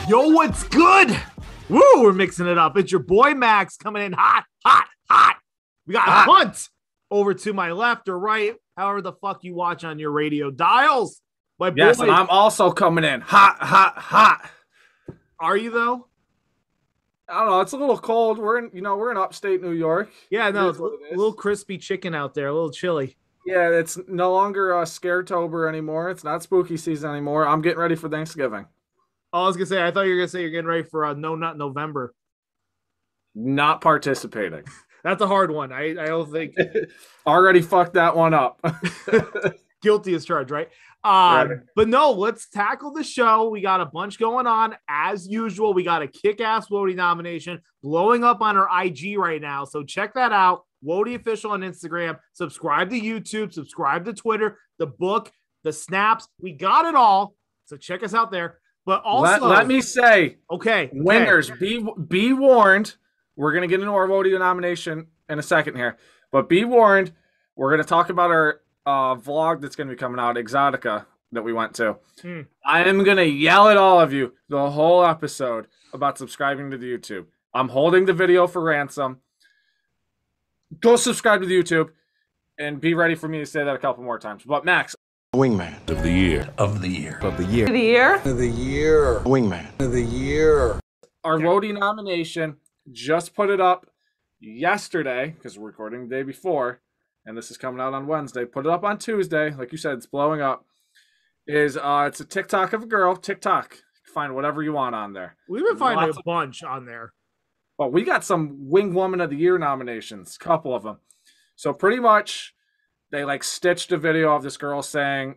Yo, what's good? Woo, we're mixing it up. It's your boy Max coming in hot. We got Hunt over to my left or right, however the fuck you watch on your radio dials. My Yes, boy, and I'm also coming in hot. Are you though? I don't know. It's a little cold. We're in upstate New York. Yeah, no, it's a little crispy chicken out there, a little chilly. Yeah, it's no longer Scaretober anymore. It's not spooky season anymore. I'm getting ready for Thanksgiving. Oh, I was gonna say, I thought you were gonna say you're getting ready for No Nut November. Not participating. That's a hard one. I don't think. Already fucked that one up. Guilty as charged, right? Right. But no, let's tackle the show. We got a bunch going on as usual. We got a kick-ass Wody nomination blowing up on our IG right now. So check that out. Wody Official on Instagram. Subscribe to YouTube. Subscribe to Twitter. The book, the snaps. We got it all. So check us out there. But also, let me say, okay, winners, be warned. We're gonna get into our Wody nomination in a second here, but be warned. We're gonna talk about our vlog that's gonna be coming out, Exotica, that we went to. I am gonna yell at all of you the whole episode about subscribing to the YouTube. I'm holding the video for ransom. Go subscribe to the YouTube and be ready for me to say that a couple more times. But Max, Wingman of the year. Wingman of the year. our Wody nomination, just put it up yesterday because we're recording the day before, and this is coming out on Wednesday. Put it up on Tuesday, like you said, it's blowing up. It's a TikTok of a girl. TikTok, find whatever you want on there. We've been finding a bunch on there. Well, we got some Wing Woman of the Year nominations, a couple of them. So pretty much, they like stitched a video of this girl saying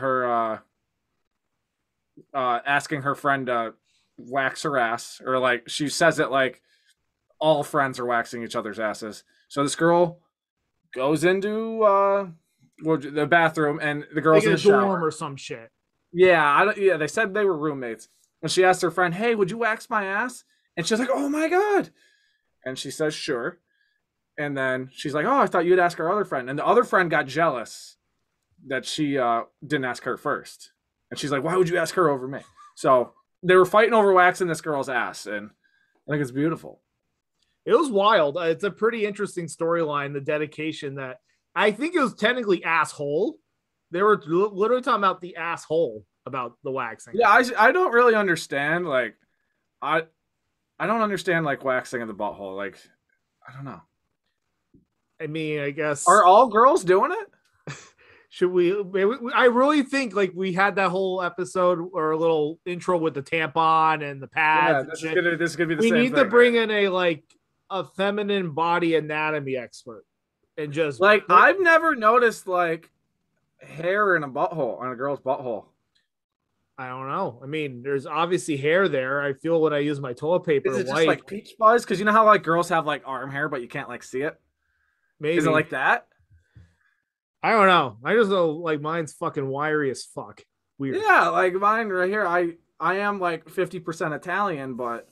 asking her friend to wax her ass, or like she says it like all friends are waxing each other's asses. So this girl goes into the bathroom, and the girl's Like in the shower dorm or some shit. Yeah, they said they were roommates. And she asked her friend, "Hey, would you wax my ass?" And she's like, "Oh my god!" And she says, "Sure." And then she's like, "Oh, I thought you'd ask our other friend." And the other friend got jealous that she didn't ask her first. And she's like, "Why would you ask her over me?" So they were fighting over waxing this girl's ass, and I think it's beautiful. It was wild. It's a pretty interesting storyline, the dedication that I think it was technically asshole. They were literally talking about the asshole about the waxing. Yeah, I don't really understand. Like, I don't understand like waxing in the butthole. Like, I don't know. I mean, I guess. Are all girls doing it? Should we? I really think like we had that whole episode or a little intro with the tampon and the pads. Yeah, this is gonna be the same. We need to thing, bring in a feminine body anatomy expert and just like I've never noticed like hair in a butthole, on a girl's butthole. I don't know. I mean, there's obviously hair there. I feel when I use my toilet paper. Is it just like peach fuzz? Because you know how like girls have like arm hair, but you can't like see it. Maybe. Is it like that? I don't know. I just know like mine's fucking wiry as fuck. Weird. Yeah, like mine right here. I am like 50% Italian, but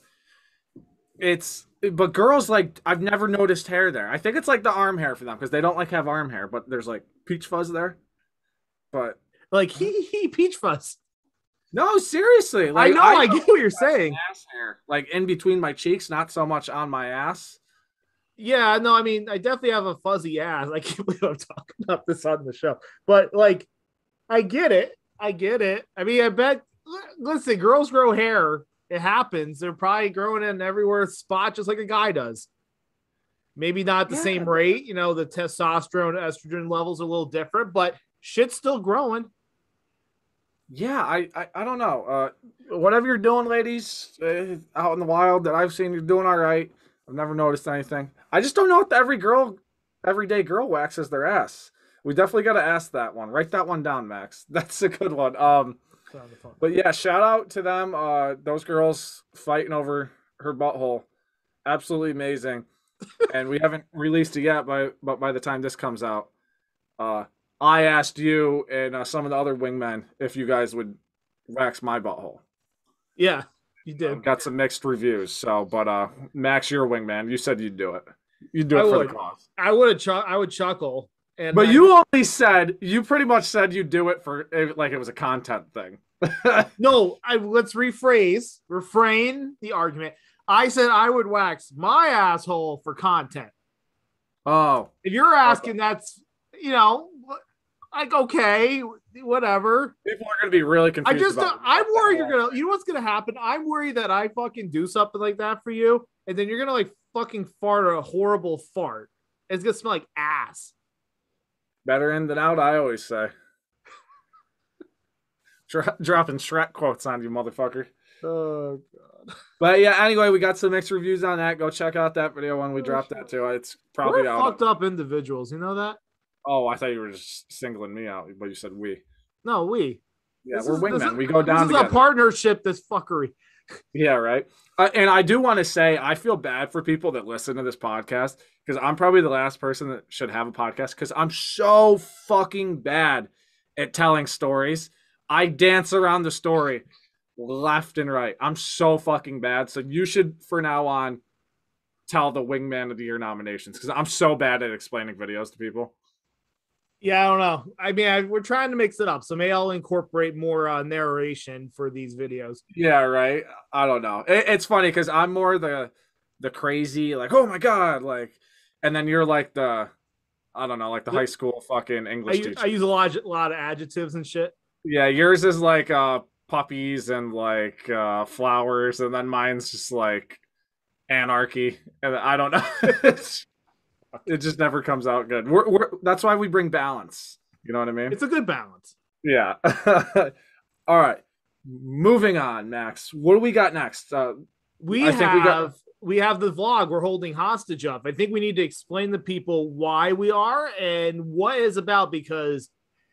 but girls like I've never noticed hair there. I think it's like the arm hair for them because they don't like have arm hair, but there's like peach fuzz there. But like he peach fuzz. No, seriously. Like, I get what you're saying. Ass hair, like in between my cheeks, not so much on my ass. Yeah, no, I mean, I definitely have a fuzzy ass. I can't believe I'm talking about this on the show. But, like, I get it. I mean, I bet, listen, girls grow hair. It happens. They're probably growing in everywhere spot just like a guy does. Maybe not the same rate. You know, the testosterone, estrogen levels are a little different, but shit's still growing. Yeah, I don't know. Whatever you're doing, ladies, out in the wild that I've seen, you're doing all right. I've never noticed anything. I just don't know if everyday girl waxes their ass. We definitely got to ask that one. Write that one down, Max. That's a good one. But yeah, shout out to them. Those girls fighting over her butthole. Absolutely amazing. And we haven't released it yet, but by the time this comes out, I asked you and some of the other wingmen if you guys would wax my butthole. Yeah. You did. Got some mixed reviews. So, but Max, you're a wingman. You said you'd do it. You'd do it for the cause. I would chuckle. But you pretty much said you'd do it for like it was a content thing. No, let's refrain the argument. I said I would wax my asshole for content. Oh, if you're asking, that's like okay, whatever. People are gonna be really confused. I'm worried you're gonna. You know what's gonna happen? I'm worried that I fucking do something like that for you, and then you're gonna like fucking fart a horrible fart. It's gonna smell like ass. Better in than out, I always say. Dropping Shrek quotes on you, motherfucker. Oh god. But yeah, anyway, we got some mixed reviews on that. Go check out that video when we dropped that too. It's probably We're fucked up individuals. You know that? Oh, I thought you were just singling me out, but you said we. No, we. Yeah, we're wingmen. We go down together. This is a partnership. This fuckery. Yeah, right. And I do want to say, I feel bad for people that listen to this podcast because I'm probably the last person that should have a podcast because I'm so fucking bad at telling stories. I dance around the story left and right. I'm so fucking bad. So you should, for now on, tell the Wingman of the Year nominations because I'm so bad at explaining videos to people. Yeah, I don't know. I mean, we're trying to mix it up. So maybe I'll incorporate more narration for these videos. Yeah, right. I don't know. It's funny because I'm more the crazy, like, oh my God, like, and then you're like the, I don't know, like the high school fucking English teacher. I use a lot of adjectives and shit. Yeah, yours is like puppies and like flowers, and then mine's just like anarchy. And I don't know. It just never comes out good. That's why we bring balance. You know what I mean? It's a good balance. Yeah. All right. Moving on, Max. What do we got next? We have the vlog we're holding hostage of. I think we need to explain to people why we are and what it's about because,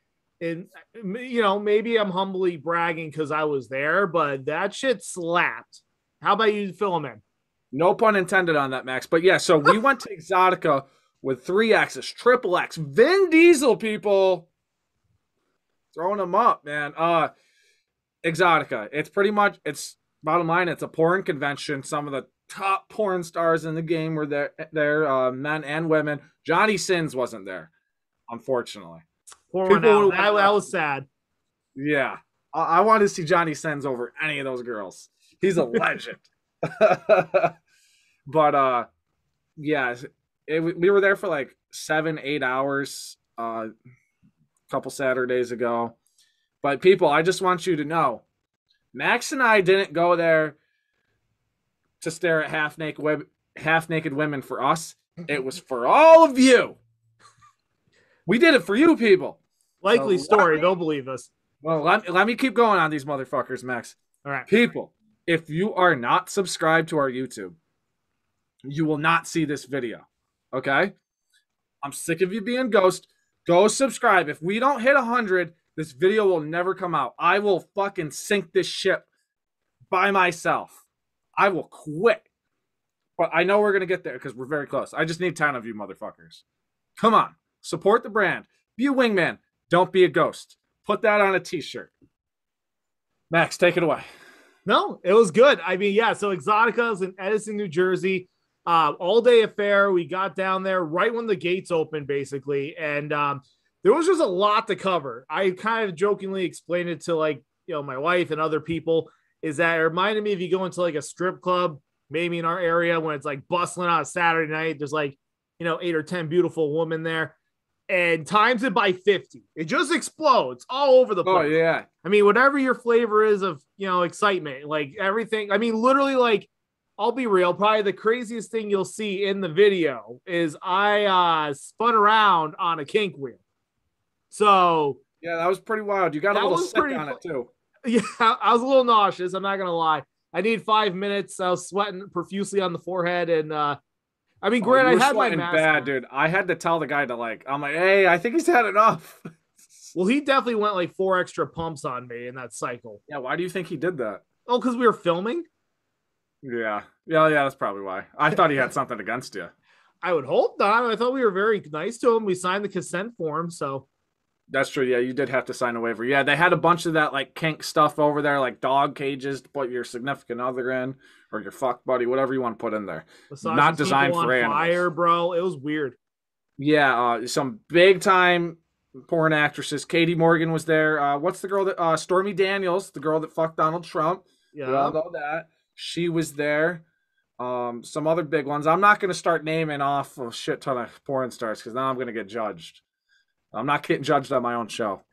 maybe I'm humbly bragging because I was there, but that shit slapped. How about you fill them in? No pun intended on that, Max. But yeah, so we went to Exotica with 3 X's, triple X, Vin Diesel, people. Throwing them up, man. Exotica. It's bottom line, it's a porn convention. Some of the top porn stars in the game were there, men and women. Johnny Sins wasn't there, unfortunately. That was sad. Yeah. I wanted to see Johnny Sins over any of those girls. He's a legend. But yeah, we were there for like 7-8 hours a couple Saturdays ago. But people, I just want you to know, Max and I didn't go there to stare at half naked women for us. It was for all of you. We did it for you, people. Likely story. They'll believe us. Well, let me keep going on these motherfuckers, Max. All right, people. If you are not subscribed to our YouTube, you will not see this video. Okay? I'm sick of you being ghost. Go subscribe. If we don't hit 100, this video will never come out. I will fucking sink this ship by myself. I will quit. But I know we're going to get there because we're very close. I just need 10 of you motherfuckers. Come on. Support the brand. Be a wingman. Don't be a ghost. Put that on a t-shirt. Max, take it away. No, it was good. I mean, yeah, so Exotica is in Edison, New Jersey. All-day affair. We got down there right when the gates opened, basically. And there was just a lot to cover. I kind of jokingly explained it to, my wife and other people, is that it reminded me if you go into, a strip club, maybe in our area, when it's, bustling on a Saturday night, there's, 8 or 10 beautiful women there. And times it by 50. It just explodes all over the place. Oh, yeah. I mean, whatever your flavor is of, excitement, everything. I mean, literally, I'll be real. Probably the craziest thing you'll see in the video is I spun around on a kink wheel. So. Yeah, that was pretty wild. You got a little sick on it, too. Yeah, I was a little nauseous. I'm not going to lie. I need 5 minutes. I was sweating profusely on the forehead and, I mean, granted, I had my mask bad, on. Dude. I had to tell the guy I'm like, hey, I think he's had enough. Well, he definitely went 4 extra pumps on me in that cycle. Yeah, why do you think he did that? Oh, because we were filming? Yeah, that's probably why. I thought he had something against you. I would hope not. I thought we were very nice to him. We signed the consent form, so. That's true. Yeah, you did have to sign a waiver. Yeah, they had a bunch of that kink stuff over there, like dog cages to put your significant other in or your fuck buddy, whatever you want to put in there. Not designed for animals. Fire, bro. It was weird. Yeah, some big time porn actresses. Katie Morgan was there. What's the girl that Stormy Daniels, the girl that fucked Donald Trump? We all know that. She was there. Some other big ones. I'm not gonna start naming off a shit ton of porn stars because now I'm gonna get judged. I'm not getting judged on my own show.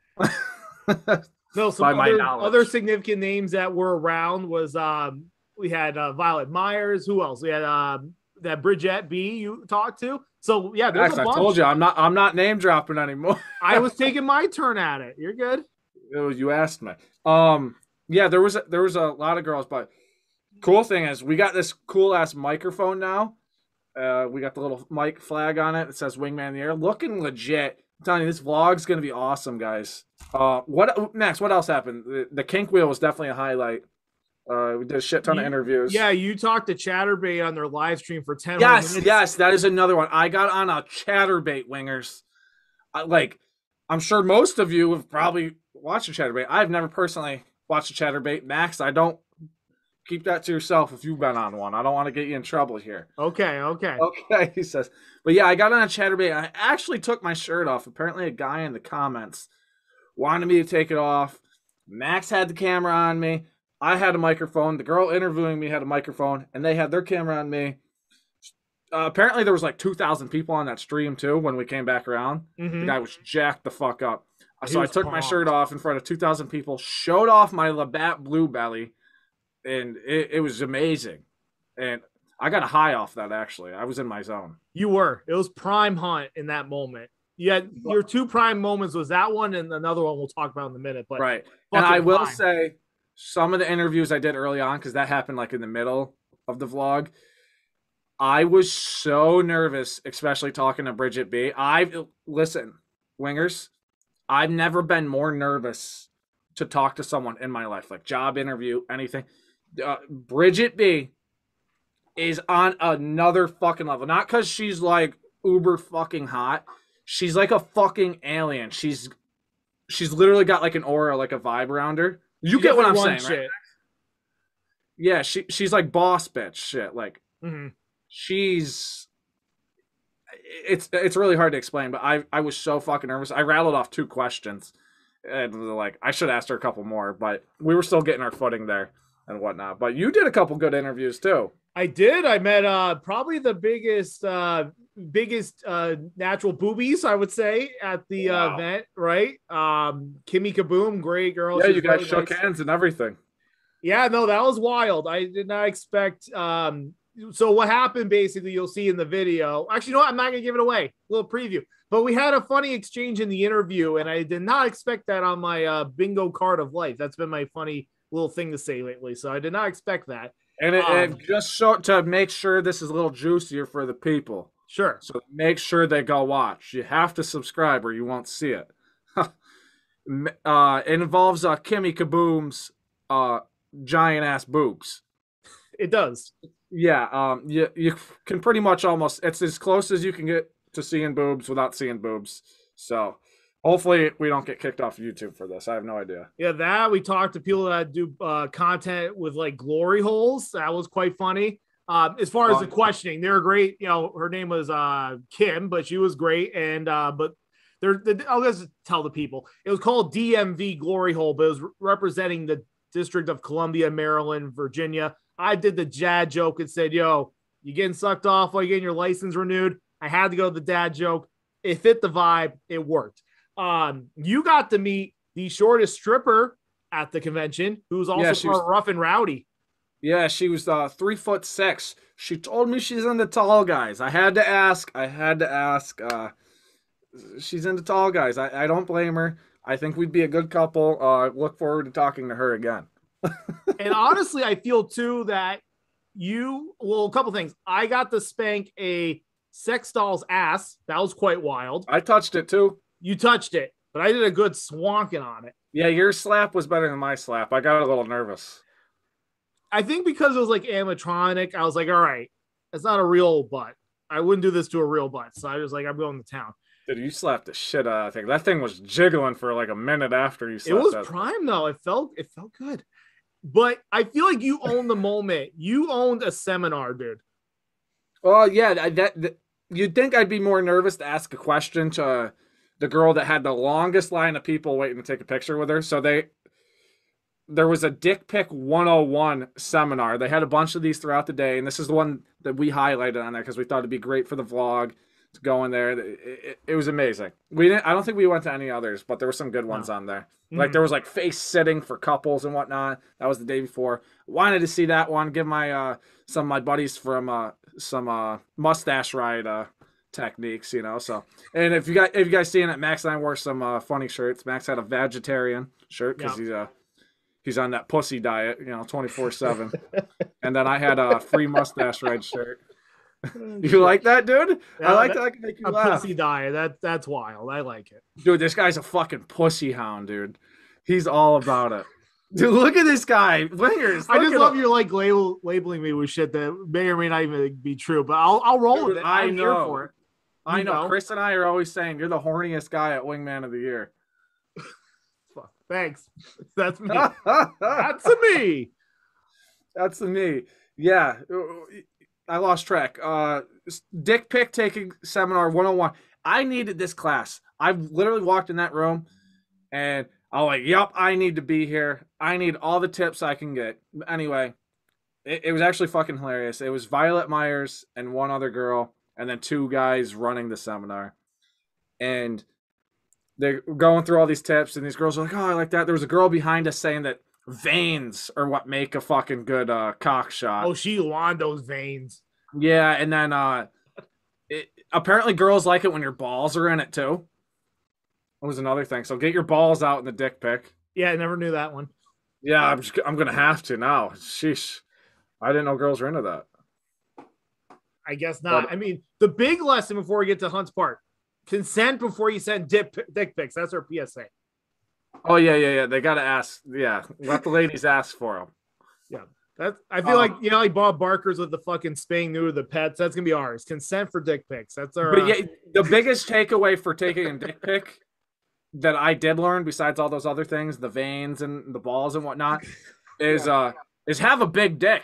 No, some other significant names that were around was we had Violet Myers. Who else? We had that Bridget B you talked to. So yeah, there's a bunch. I told you I'm not name dropping anymore. I was taking my turn at it. You're good. You asked me. Yeah, there was a lot of girls, but cool thing is we got this cool ass microphone now. We got the little mic flag on it. It says Wingman in the Air, looking legit. I'm telling you, this vlog's gonna be awesome, guys. What next? What else happened? The kink wheel was definitely a highlight. We did a shit ton of interviews. Yeah, you talked to Chatterbait on their live stream for 10 minutes. Yes, that is another one. I got on a Chatterbait, wingers. I'm sure most of you have probably watched a Chatterbait. I've never personally watched a Chatterbait. Max, I don't. Keep that to yourself if you've been on one. I don't want to get you in trouble here. Okay, he says. But yeah, I got on a Chatterbait. I actually took my shirt off. Apparently a guy in the comments wanted me to take it off. Max had the camera on me. I had a microphone. The girl interviewing me had a microphone, and they had their camera on me. Apparently there was like 2,000 people on that stream too when we came back around. The guy was jacked the fuck up. So I took my shirt off in front of 2,000 people, showed off my Labatt Blue belly, and it was amazing. And I got a high off that, actually. I was in my zone. You were. It was prime hunt in that moment. Yeah, your two prime moments was that one and another one we'll talk about in a minute. But right. And I will say some of the interviews I did early on, because that happened like in the middle of the vlog, I was so nervous, especially talking to Bridget B. Listen, wingers, I've never been more nervous to talk to someone in my life, like job interview, anything. Bridget B is on another fucking level. Not because she's like uber fucking hot. She's like a fucking alien. She's literally got like an aura, like a vibe around her. You get what I'm saying, right? Yeah, she's like boss bitch shit. Like she's it's really hard to explain, but I was so fucking nervous. I rattled off 2 questions. And like I should have asked her a couple more, but we were still getting our footing there and whatnot. But you did a couple good interviews too. I did. I met probably the biggest natural boobies, I would say, at the event, right? Kimmy Kaboom, great girl. Yeah, you guys shook hands and everything. Yeah, no, that was wild. I did not expect. So what happened, basically, you'll see in the video. Actually, you know what? I'm not going to give it away. A little preview. But we had a funny exchange in the interview, and I did not expect that on my bingo card of life. That's been my funny little thing to say lately. So I did not expect that. And it just to make sure this is a little juicier for the people. Sure. So make sure they go watch. You have to subscribe or you won't see it. It involves Kimmy Kaboom's giant ass boobs. It does. Yeah. You can pretty much almost, it's as close as you can get to seeing boobs without seeing boobs. So hopefully we don't get kicked off YouTube for this. I have no idea. Yeah, that we talked to people that do content with like glory holes. That was quite funny. As far as the questioning, they were great. You know, her name was Kim, but she was great. And but I'll just tell the people it was called DMV Glory Hole, but it was representing the District of Columbia, Maryland, Virginia. I did the dad joke and said, "Yo, you getting sucked off while you're getting your license renewed?" I had to go with the dad joke. It fit the vibe. It worked. You got to meet the shortest stripper at the convention, who's also part Rough and Rowdy. Yeah, she was 3'6". She told me she's into tall guys. I had to ask. She's into tall guys. I don't blame her. I think we'd be a good couple. Look forward to talking to her again. And honestly, I feel too that a couple things. I got to spank a sex doll's ass. That was quite wild. I touched it too. You touched it, but I did a good swanking on it. Yeah, your slap was better than my slap. I got a little nervous. I think because it was like animatronic, I was like, all right, it's not a real butt. I wouldn't do this to a real butt. So I was like, I'm going to town. Dude, you slapped the shit out of that thing. That thing was jiggling for like a minute after you slapped it. Was prime though. It felt good. But I feel like you owned the moment. You owned a seminar, dude. Oh yeah, that you'd think I'd be more nervous to ask a question to the girl that had the longest line of people waiting to take a picture with her. So there was a Dick Pic 101 seminar. They had a bunch of these throughout the day, and this is the one that we highlighted on there because we thought it'd be great for the vlog to go in there. It was amazing. I don't think we went to any others, but there were some good ones on there. Like there was like face sitting for couples and whatnot. That was the day before. Wanted to see that one. Give my some of my buddies from some mustache ride techniques, you know. So, and if you guys seen it, Max and I wore some funny shirts. Max had a vegetarian shirt because he's on that pussy diet, you know, 24/7. And then I had a free mustache ride shirt. You like that, dude? Yeah, I like that. I can make you laugh. Pussy diet. That's wild. I like it. Dude, this guy's a fucking pussy hound, dude. He's all about it. Dude, look at this guy. Wingers. I just love your like labeling me with shit that may or may not even be true, but I'll roll with it. I'm here for it. I know. Chris and I are always saying you're the horniest guy at Wingman of the Year. Thanks. That's me. That's me. That's me. Yeah. I lost track. Dick Pic taking seminar 101. I needed this class. I literally walked in that room and I was like, yep, I need to be here. I need all the tips I can get. Anyway, it was actually fucking hilarious. It was Violet Myers and one other girl and then two guys running the seminar. And they're going through all these tips and these girls are like, oh, I like that. There was a girl behind us saying that veins are what make a fucking good cock shot. Oh, she won those veins. Yeah, and then apparently girls like it when your balls are in it too. That was another thing. So get your balls out in the dick pic. Yeah, I never knew that one. Yeah, I'm gonna have to now. Sheesh, I didn't know girls were into that. I guess not. But, I mean, the big lesson before we get to Hunt's part: consent before you send dick pics. That's our PSA. Oh yeah. They gotta ask. Yeah, let the ladies ask for them. Yeah, I feel like like Bob Barker's with the fucking spaying neuter the pets. That's gonna be ours. Consent for dick pics. That's our. But yeah, the biggest takeaway for taking a dick pic that I did learn, besides all those other things, the veins and the balls and whatnot, is have a big dick.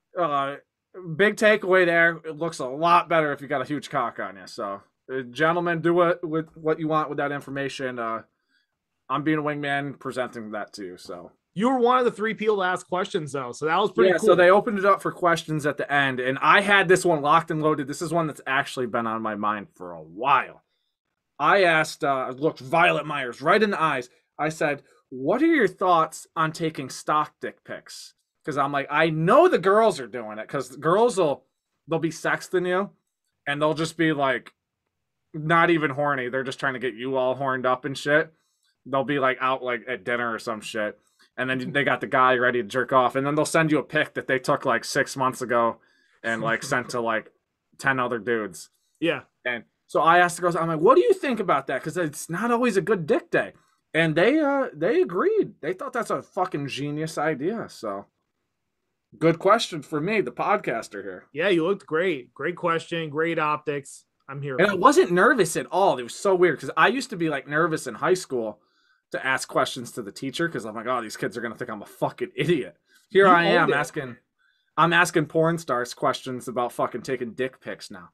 Big takeaway there. It looks a lot better if you got a huge cock on you. So, gentlemen, do with what you want with that information. I'm being a wingman presenting that to you. So you were one of the 3 people to ask questions though, so that was pretty cool. So they opened it up for questions at the end, and I had this one locked and loaded. This is one that's actually been on my mind for a while. I asked, looked Violet Myers right in the eyes. I said, "What are your thoughts on taking stock dick pics?" Because I'm like, I know the girls are doing it because girls they'll be sexting you, and they'll just be like, not even horny. They're just trying to get you all horned up and shit. They'll be like out like at dinner or some shit. And then they got the guy ready to jerk off. And then they'll send you a pic that they took like 6 months ago and like sent to like 10 other dudes. Yeah. And so I asked the girls, I'm like, what do you think about that? Because it's not always a good dick day. And they agreed. They thought that's a fucking genius idea. So good question for me, the podcaster here. Yeah, you looked great. Great question. Great optics. I'm here. And I wasn't nervous at all. It was so weird because I used to be like nervous in high school to ask questions to the teacher because I'm like, oh, these kids are gonna think I'm a fucking idiot. Here I am asking porn stars questions about fucking taking dick pics now.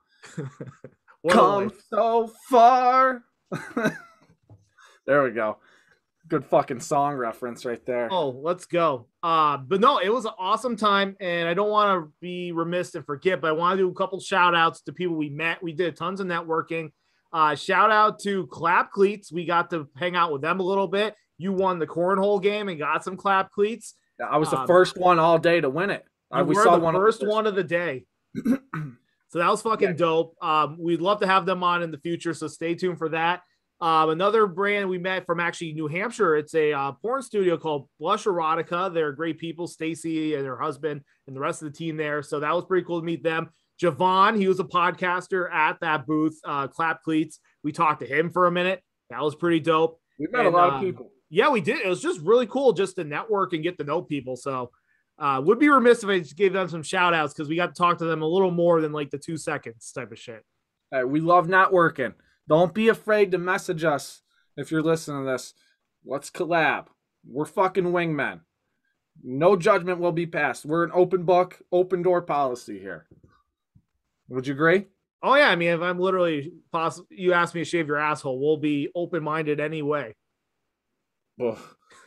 Come so far. There we go. Good fucking song reference right there. Oh, let's go. But no, it was an awesome time, and I don't want to be remiss and forget, but I want to do a couple shout outs to people we met. We did tons of networking. Shout out to Clap Cleats. We got to hang out with them a little bit. You won the cornhole game and got some Clap Cleats. I was the first one all day to win it. We saw the first one of the day. So that was fucking dope. We'd love to have them on in the future, so stay tuned for that. Another brand we met from actually New Hampshire. It's a porn studio called Blush Erotica. They're great people, Stacy and her husband and the rest of the team there. So that was pretty cool to meet them. Javon, he was a podcaster at that booth, Clap Cleats. We talked to him for a minute. That was pretty dope. We met a lot of people. Yeah, we did. It was just really cool just to network and get to know people. So would be remiss if I just gave them some shout outs because we got to talk to them a little more than like the 2 seconds type of shit. We love networking. Don't be afraid to message us if you're listening to this. Let's collab. We're fucking wingmen. No judgment will be passed. We're an open book, open door policy here. Would you agree? Oh yeah, I mean, if I'm literally you ask me to shave your asshole, we'll be open-minded anyway. Ugh.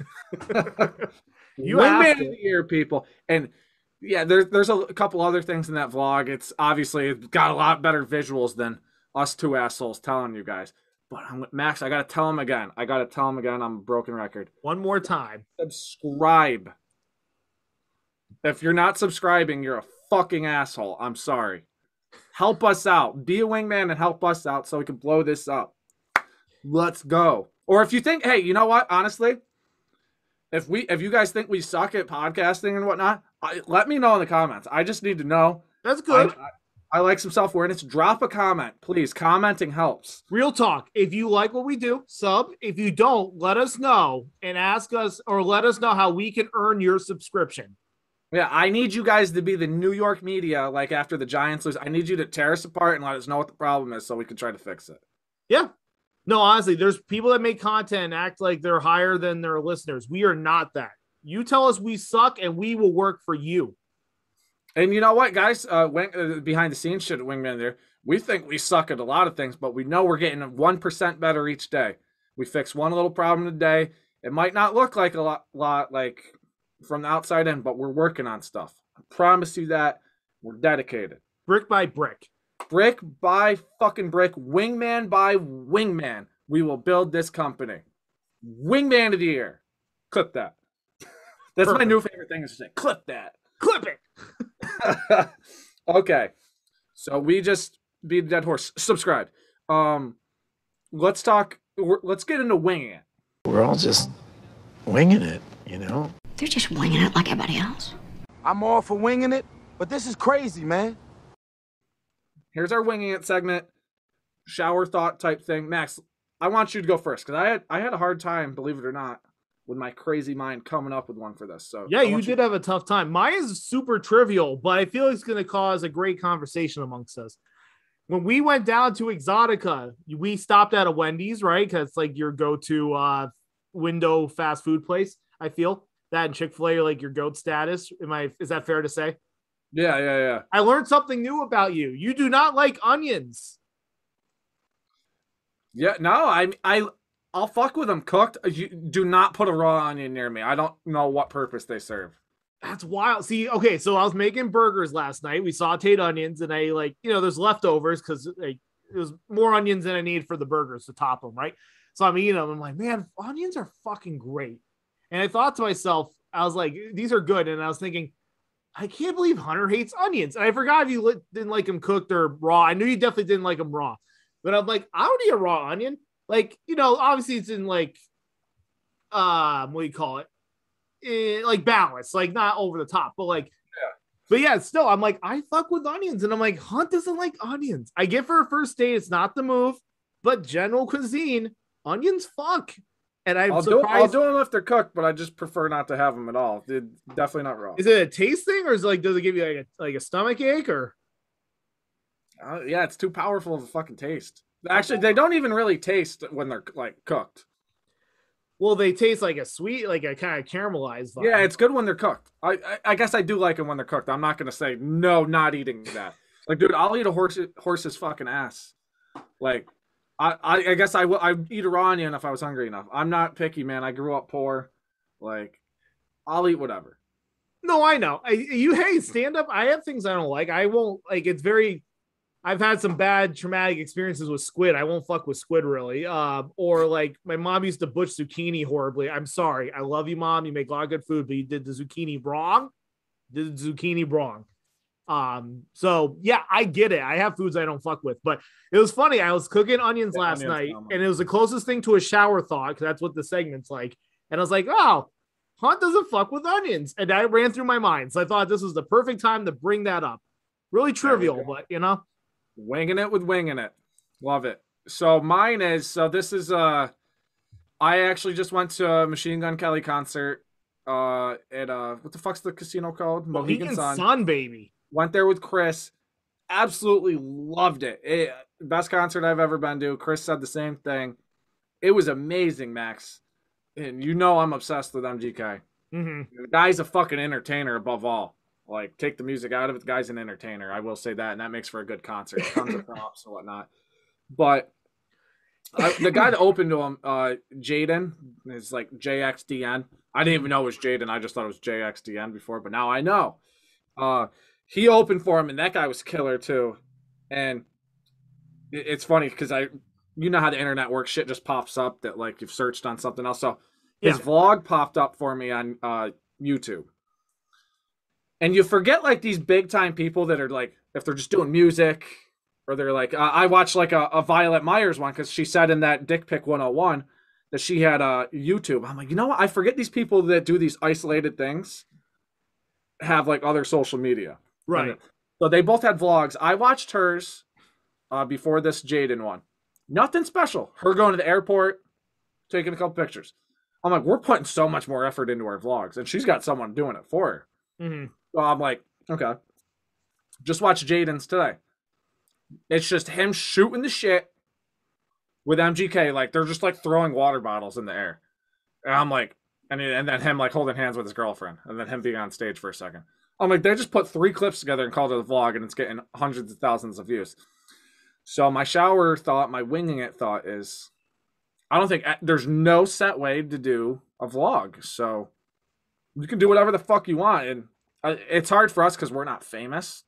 You Wingman asked of it. the year, people. And yeah, there's a couple other things in that vlog. It's got a lot better visuals than us two assholes telling you guys. But Max, I gotta tell him again. I'm a broken record. One more time. Subscribe. If you're not subscribing, you're a fucking asshole. I'm sorry. Help us out. Be a wingman and help us out so we can blow this up. Let's go. Or if you think, hey, you know what? Honestly, if you guys think we suck at podcasting and whatnot, let me know in the comments. I just need to know. That's good. I like some self-awareness. Drop a comment, please. Commenting helps. Real talk. If you like what we do, sub. If you don't, let us know and ask us, or let us know how we can earn your subscription. Yeah, I need you guys to be the New York media, like after the Giants lose. I need you to tear us apart and let us know what the problem is so we can try to fix it. Yeah. No, honestly, there's people that make content and act like they're higher than their listeners. We are not that. You tell us we suck and we will work for you. And you know what, guys? Behind the scenes shit at Wingman there, we think we suck at a lot of things, but we know we're getting 1% better each day. We fix one little problem a day. It might not look like a lot like from the outside in, but we're working on stuff. I promise you that. We're dedicated. Brick by brick. Brick by fucking brick. Wingman by wingman. We will build this company. Wingman of the year. Clip that. That's Perfect. my new favorite thing is to say. Clip that. Clip it. Okay. So we just beat a dead horse. Subscribe. Let's get into winging it. We're all just winging it, you know? They're just winging it like everybody else. I'm all for winging it, but this is crazy, man. Here's our winging it segment. Shower thought type thing. Max, I want you to go first because I had a hard time, believe it or not, with my crazy mind coming up with one for this. So yeah, you did have a tough time. Mine is super trivial, but I feel it's going to cause a great conversation amongst us. When we went down to Exotica, we stopped at a Wendy's, right? Because it's like your go-to window fast food place. I feel that and Chick-fil-A are like your GOAT status. Is that fair to say? Yeah. I learned something new about you. You do not like onions. Yeah, no, I'll fuck with them cooked. You do not put a raw onion near me. I don't know what purpose they serve. That's wild. See, okay, so I was making burgers last night. We sauteed onions, and I there's leftovers because it was more onions than I need for the burgers to top them, right? So I'm eating them. I'm like, man, onions are fucking great. And I thought to myself, I was like, these are good. And I was thinking, I can't believe Hunter hates onions. And I forgot if you didn't like them cooked or raw. I knew you definitely didn't like them raw. But I'm like, I don't eat a raw onion. Like, obviously it's in like, what do you call it? Like balance, like not over the top, but like, yeah. But yeah, still, I'm like, I fuck with onions. And I'm like, Hunt doesn't like onions. I get for a first date, it's not the move, but general cuisine, onions fuck. And I'll do them if they're cooked, but I just prefer not to have them at all. They're definitely not raw. Is it a taste thing, or is it like, does it give you like a stomach ache, or? Yeah, it's too powerful of a fucking taste. Actually, they don't even really taste when they're like cooked. Well, they taste like a sweet, like a kind of caramelized vibe. Yeah, it's good when they're cooked. I guess I do like them when they're cooked. I'm not gonna say no, not eating that. Like, dude, I'll eat a horse's fucking ass. Like, I guess I'd eat a raw onion if I was hungry enough. I'm not picky, man. I grew up poor. Like, I'll eat whatever. No, I know. Hey, stand up. I have things I don't like. I won't like. I've had some bad traumatic experiences with squid. I won't fuck with squid really. Or like my mom used to butch zucchini horribly. I'm sorry. I love you, Mom. You make a lot of good food, but you did the zucchini wrong. So yeah, I get it. I have foods I don't fuck with, but it was funny. I was cooking onions last night, and it was the closest thing to a shower thought, because that's what the segment's like. And I was like, oh, Hunt doesn't fuck with onions. And that ran through my mind. So I thought this was the perfect time to bring that up. Really trivial, but winging it with winging it. Love it. So mine is, this is, I actually just went to a Machine Gun Kelly concert at, what the fuck's the casino called? Mohegan Sun, baby. Went there with Chris. Absolutely loved it. Best concert I've ever been to. Chris said the same thing. It was amazing, Max. And I'm obsessed with MGK. Mm-hmm. The guy's a fucking entertainer above all. Like, take the music out of it. The guy's an entertainer. I will say that, and that makes for a good concert. Tons of props and whatnot. But the guy that opened to him, Jaden, is like JXDN. I didn't even know it was Jaden. I just thought it was JXDN before, but now I know. He opened for him, and that guy was killer too. And it's funny because you know how the internet works. Shit just pops up that like you've searched on something else. So his vlog popped up for me on YouTube. And you forget like these big time people that are like, if they're just doing music, or they're like, I watched like a Violet Myers one because she said in that Dick Pic 101 that she had a YouTube. I'm like, you know what? I forget these people that do these isolated things have like other social media. Right. So they both had vlogs. I watched hers before this Jaden one. Nothing special. Her going to the airport, taking a couple pictures. I'm like, we're putting so much more effort into our vlogs, and she's got someone doing it for her. Mm-hmm. So I'm like, okay. Just watch Jaden's today. It's just him shooting the shit with MGK. Like, they're just like throwing water bottles in the air. And I'm like, and then him like holding hands with his girlfriend, and then him being on stage for a second. I'm like, they just put 3 clips together and called it a vlog, and it's getting hundreds of thousands of views. So my shower thought, my winging it thought is, I don't think there's no set way to do a vlog. So you can do whatever the fuck you want. And it's hard for us because we're not famous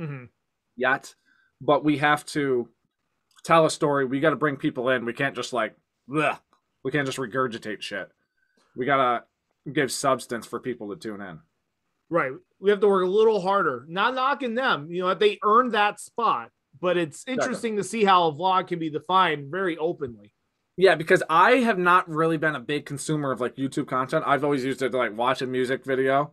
yet, but we have to tell a story. We got to bring people in. We can't just like, bleh. We can't just regurgitate shit. We got to give substance for people to tune in. Right. We have to work a little harder. Not knocking them. You know, they earned that spot, but it's interesting to see how a vlog can be defined very openly. Yeah, because I have not really been a big consumer of like YouTube content. I've always used it to like watch a music video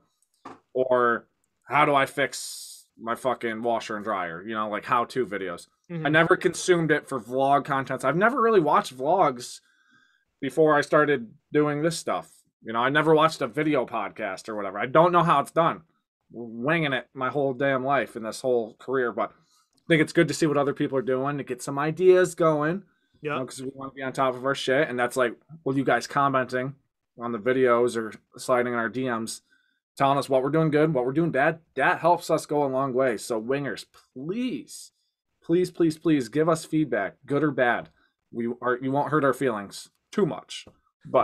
or how do I fix my fucking washer and dryer, you know, like how-to videos. I never consumed it for vlog contents. I've never really watched vlogs before I started doing this stuff. You know, I never watched a video podcast or whatever. I don't know how it's done. Winging it my whole damn life in this whole career, but I think it's good to see what other people are doing to get some ideas going. Yeah, because we want to be on top of our shit, and that's like, well, you guys commenting on the videos or sliding in our DMs, telling us what we're doing good, what we're doing bad. That helps us go a long way. So, wingers, please, please, please, please give us feedback, good or bad. You won't hurt our feelings too much, but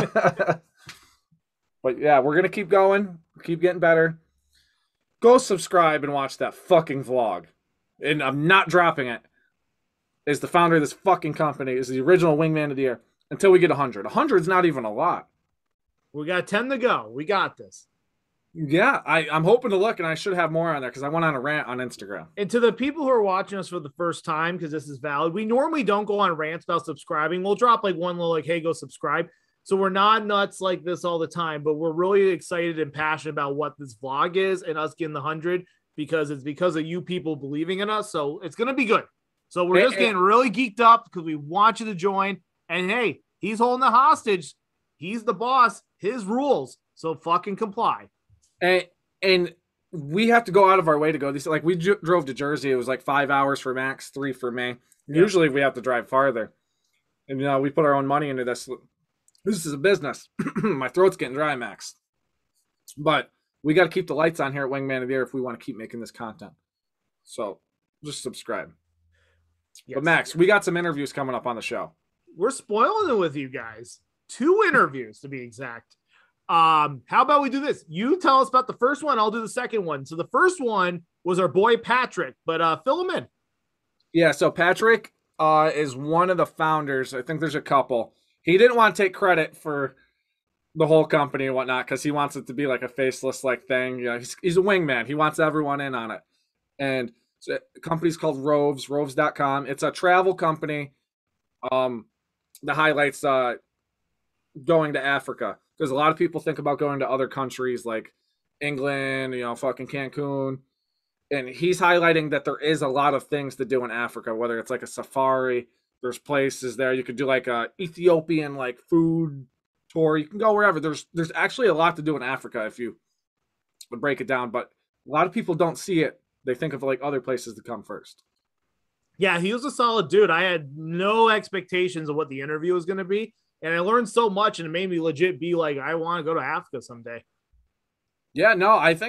but yeah, we're gonna keep going, keep getting better. Go subscribe and watch that fucking vlog, and I'm not dropping it. Is the founder of this fucking company, is the original Wingman of the Year, until we get 100. 100 is not even a lot. We got 10 to go. We got this. Yeah, I'm hoping to look, and I should have more on there because I went on a rant on Instagram. And to the people who are watching us for the first time, because this is valid, we normally don't go on rants about subscribing. We'll drop like one little like, hey, go subscribe. So we're not nuts like this all the time, but we're really excited and passionate about what this vlog is and us getting the 100 because it's because of you people believing in us. So it's going to be good. So we're just getting really geeked up because we want you to join. And hey, he's holding the hostage. He's the boss. His rules. So fucking comply. And we have to go out of our way to go. These like we drove to Jersey. It was like 5 hours for Max, 3 for me. Yeah. Usually we have to drive farther. And you know, we put our own money into this. This is a business. My throat's getting dry, Max. But we got to keep the lights on here at Wingman of the Year if we want to keep making this content. So just subscribe. Yes. But Max, we got some interviews coming up on the show. We're spoiling it with you guys. 2 interviews to be exact. How about we do this? You tell us about the first one. I'll do the second one. So the first one was our boy Patrick, but fill him in. Yeah. So Patrick is one of the founders. I think there's a couple. He didn't want to take credit for the whole company and whatnot because he wants it to be like a faceless like thing. You know, he's a wingman. He wants everyone in on it. And so the company's called Roves, roves.com. It's a travel company that highlights going to Africa. Because a lot of people think about going to other countries like England, you know, fucking Cancun. And he's highlighting that there is a lot of things to do in Africa, whether it's like a safari. There's places there. You could do like a Ethiopian like food tour. You can go wherever. There's actually a lot to do in Africa if you break it down. But a lot of people don't see it. They think of like other places to come first. Yeah, he was a solid dude. I had no expectations of what the interview was going to be. And I learned so much, and it made me legit be like, I want to go to Africa someday. Yeah, no, I think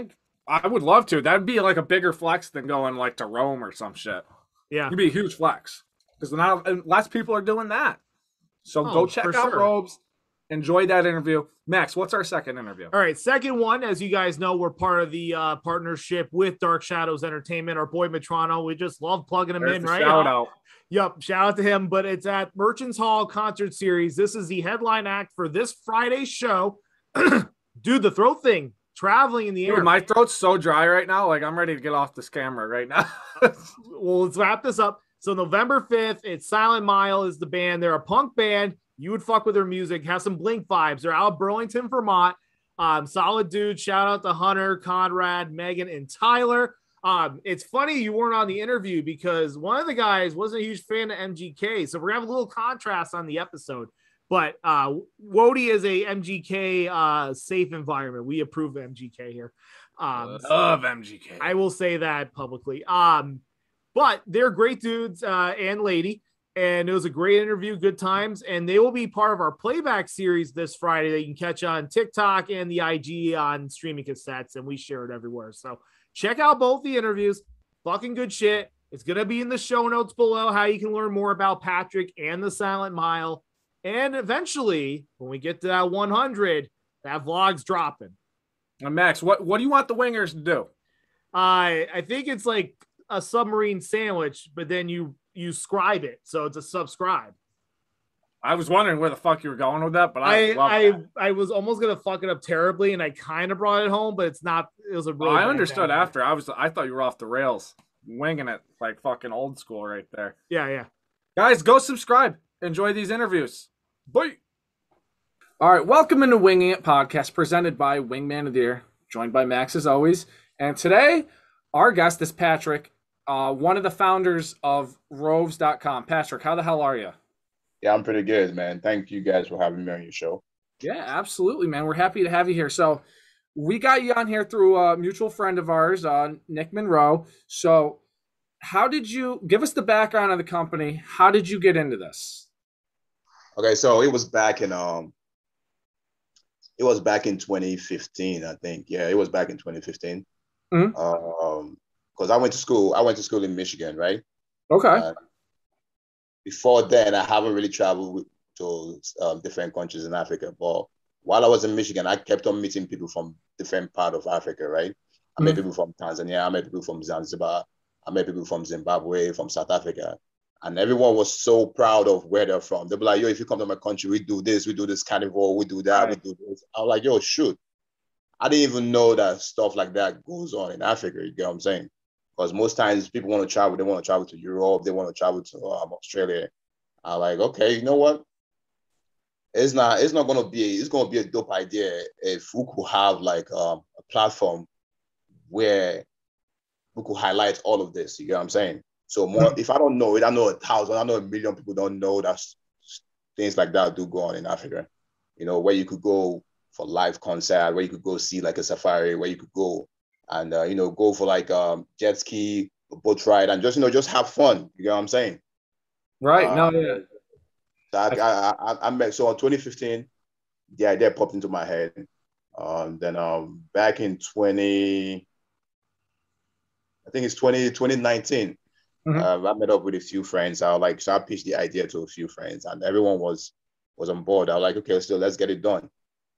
I would love to. That'd be like a bigger flex than going like to Rome or some shit. Yeah. It'd be a huge flex because less people are doing that. So go check out Robes. Enjoy that interview. Max, what's our second interview? All right, second one. As you guys know, we're part of the partnership with Dark Shadows Entertainment. Our boy Metrano, we just love plugging him in, right? Shout out. Yep, shout out to him. But it's at Merchants Hall Concert Series. This is the headline act for this Friday's show. Dude, the throat thing, traveling in the air. Dude, my throat's so dry right now. Like, I'm ready to get off this camera right now. Well, let's wrap this up. So November 5th, it's Silent Mile is the band. They're a punk band. You would fuck with their music. Has some Blink vibes. They're out of Burlington, Vermont. Solid dude. Shout out to Hunter, Conrad, Megan, and Tyler. It's funny you weren't on the interview because one of the guys wasn't a huge fan of MGK. So we're gonna have a little contrast on the episode. But Wody is a MGK safe environment. We approve of MGK here. Love MGK. I will say that publicly. But they're great dudes and lady. And it was a great interview, good times. And they will be part of our playback series this Friday that you can catch on TikTok and the IG on streaming cassettes. And we share it everywhere. So check out both the interviews. Fucking good shit. It's going to be in the show notes below how you can learn more about Patrick and the Silent Mile. And eventually, when we get to that 100, that vlog's dropping. And Max, what do you want the wingers to do? I think it's like a submarine sandwich, but then you scribe it, so it's a subscribe. I was wondering where the fuck you were going with that, but I was almost gonna fuck it up terribly, and I kind of brought it home, but it's not. It was a. Really I understood after. I thought you were off the rails, winging it like fucking old school right there. Yeah. Guys, go subscribe. Enjoy these interviews. Bye. All right, welcome into Winging It podcast presented by Wingman of the Year, joined by Max as always, and today our guest is Patrick. One of the founders of Roves.com. Patrick, how the hell are you? Yeah, I'm pretty good, man. Thank you guys for having me on your show. Yeah, absolutely, man. We're happy to have you here. So we got you on here through a mutual friend of ours, Nick Monroe. So how did you give us the background of the company? How did you get into this? Okay, so it was back in 2015, I think. Yeah, it was back in 2015. Mm-hmm. Because I went to school in Michigan, right? Okay. Before then, I haven't really traveled to different countries in Africa. But while I was in Michigan, I kept on meeting people from different parts of Africa, right? I met people from Tanzania, I met people from Zanzibar, I met people from Zimbabwe, from South Africa. And everyone was so proud of where they're from. They'll be like, yo, if you come to my country, we do this carnival, we do that, we do this. I was like, yo, shoot. I didn't even know that stuff like that goes on in Africa, you get what I'm saying? Because most times people want to travel, they want to travel to Europe, they want to travel to Australia. I'm like, okay, you know what? It's going to be a dope idea if we could have like a platform where we could highlight all of this. You get what I'm saying? So more, if I don't know it, I know 1,000, I know 1 million people don't know that things like that do go on in Africa. You know, where you could go for live concert, where you could go see like a safari, where you could go and go for like jet ski, boat ride, and just have fun. You know what I'm saying? Right. I met, so in 2015, the idea popped into my head. Then back in 2019, I met up with a few friends. I pitched the idea to a few friends, and everyone was on board. I was like, okay, so let's get it done.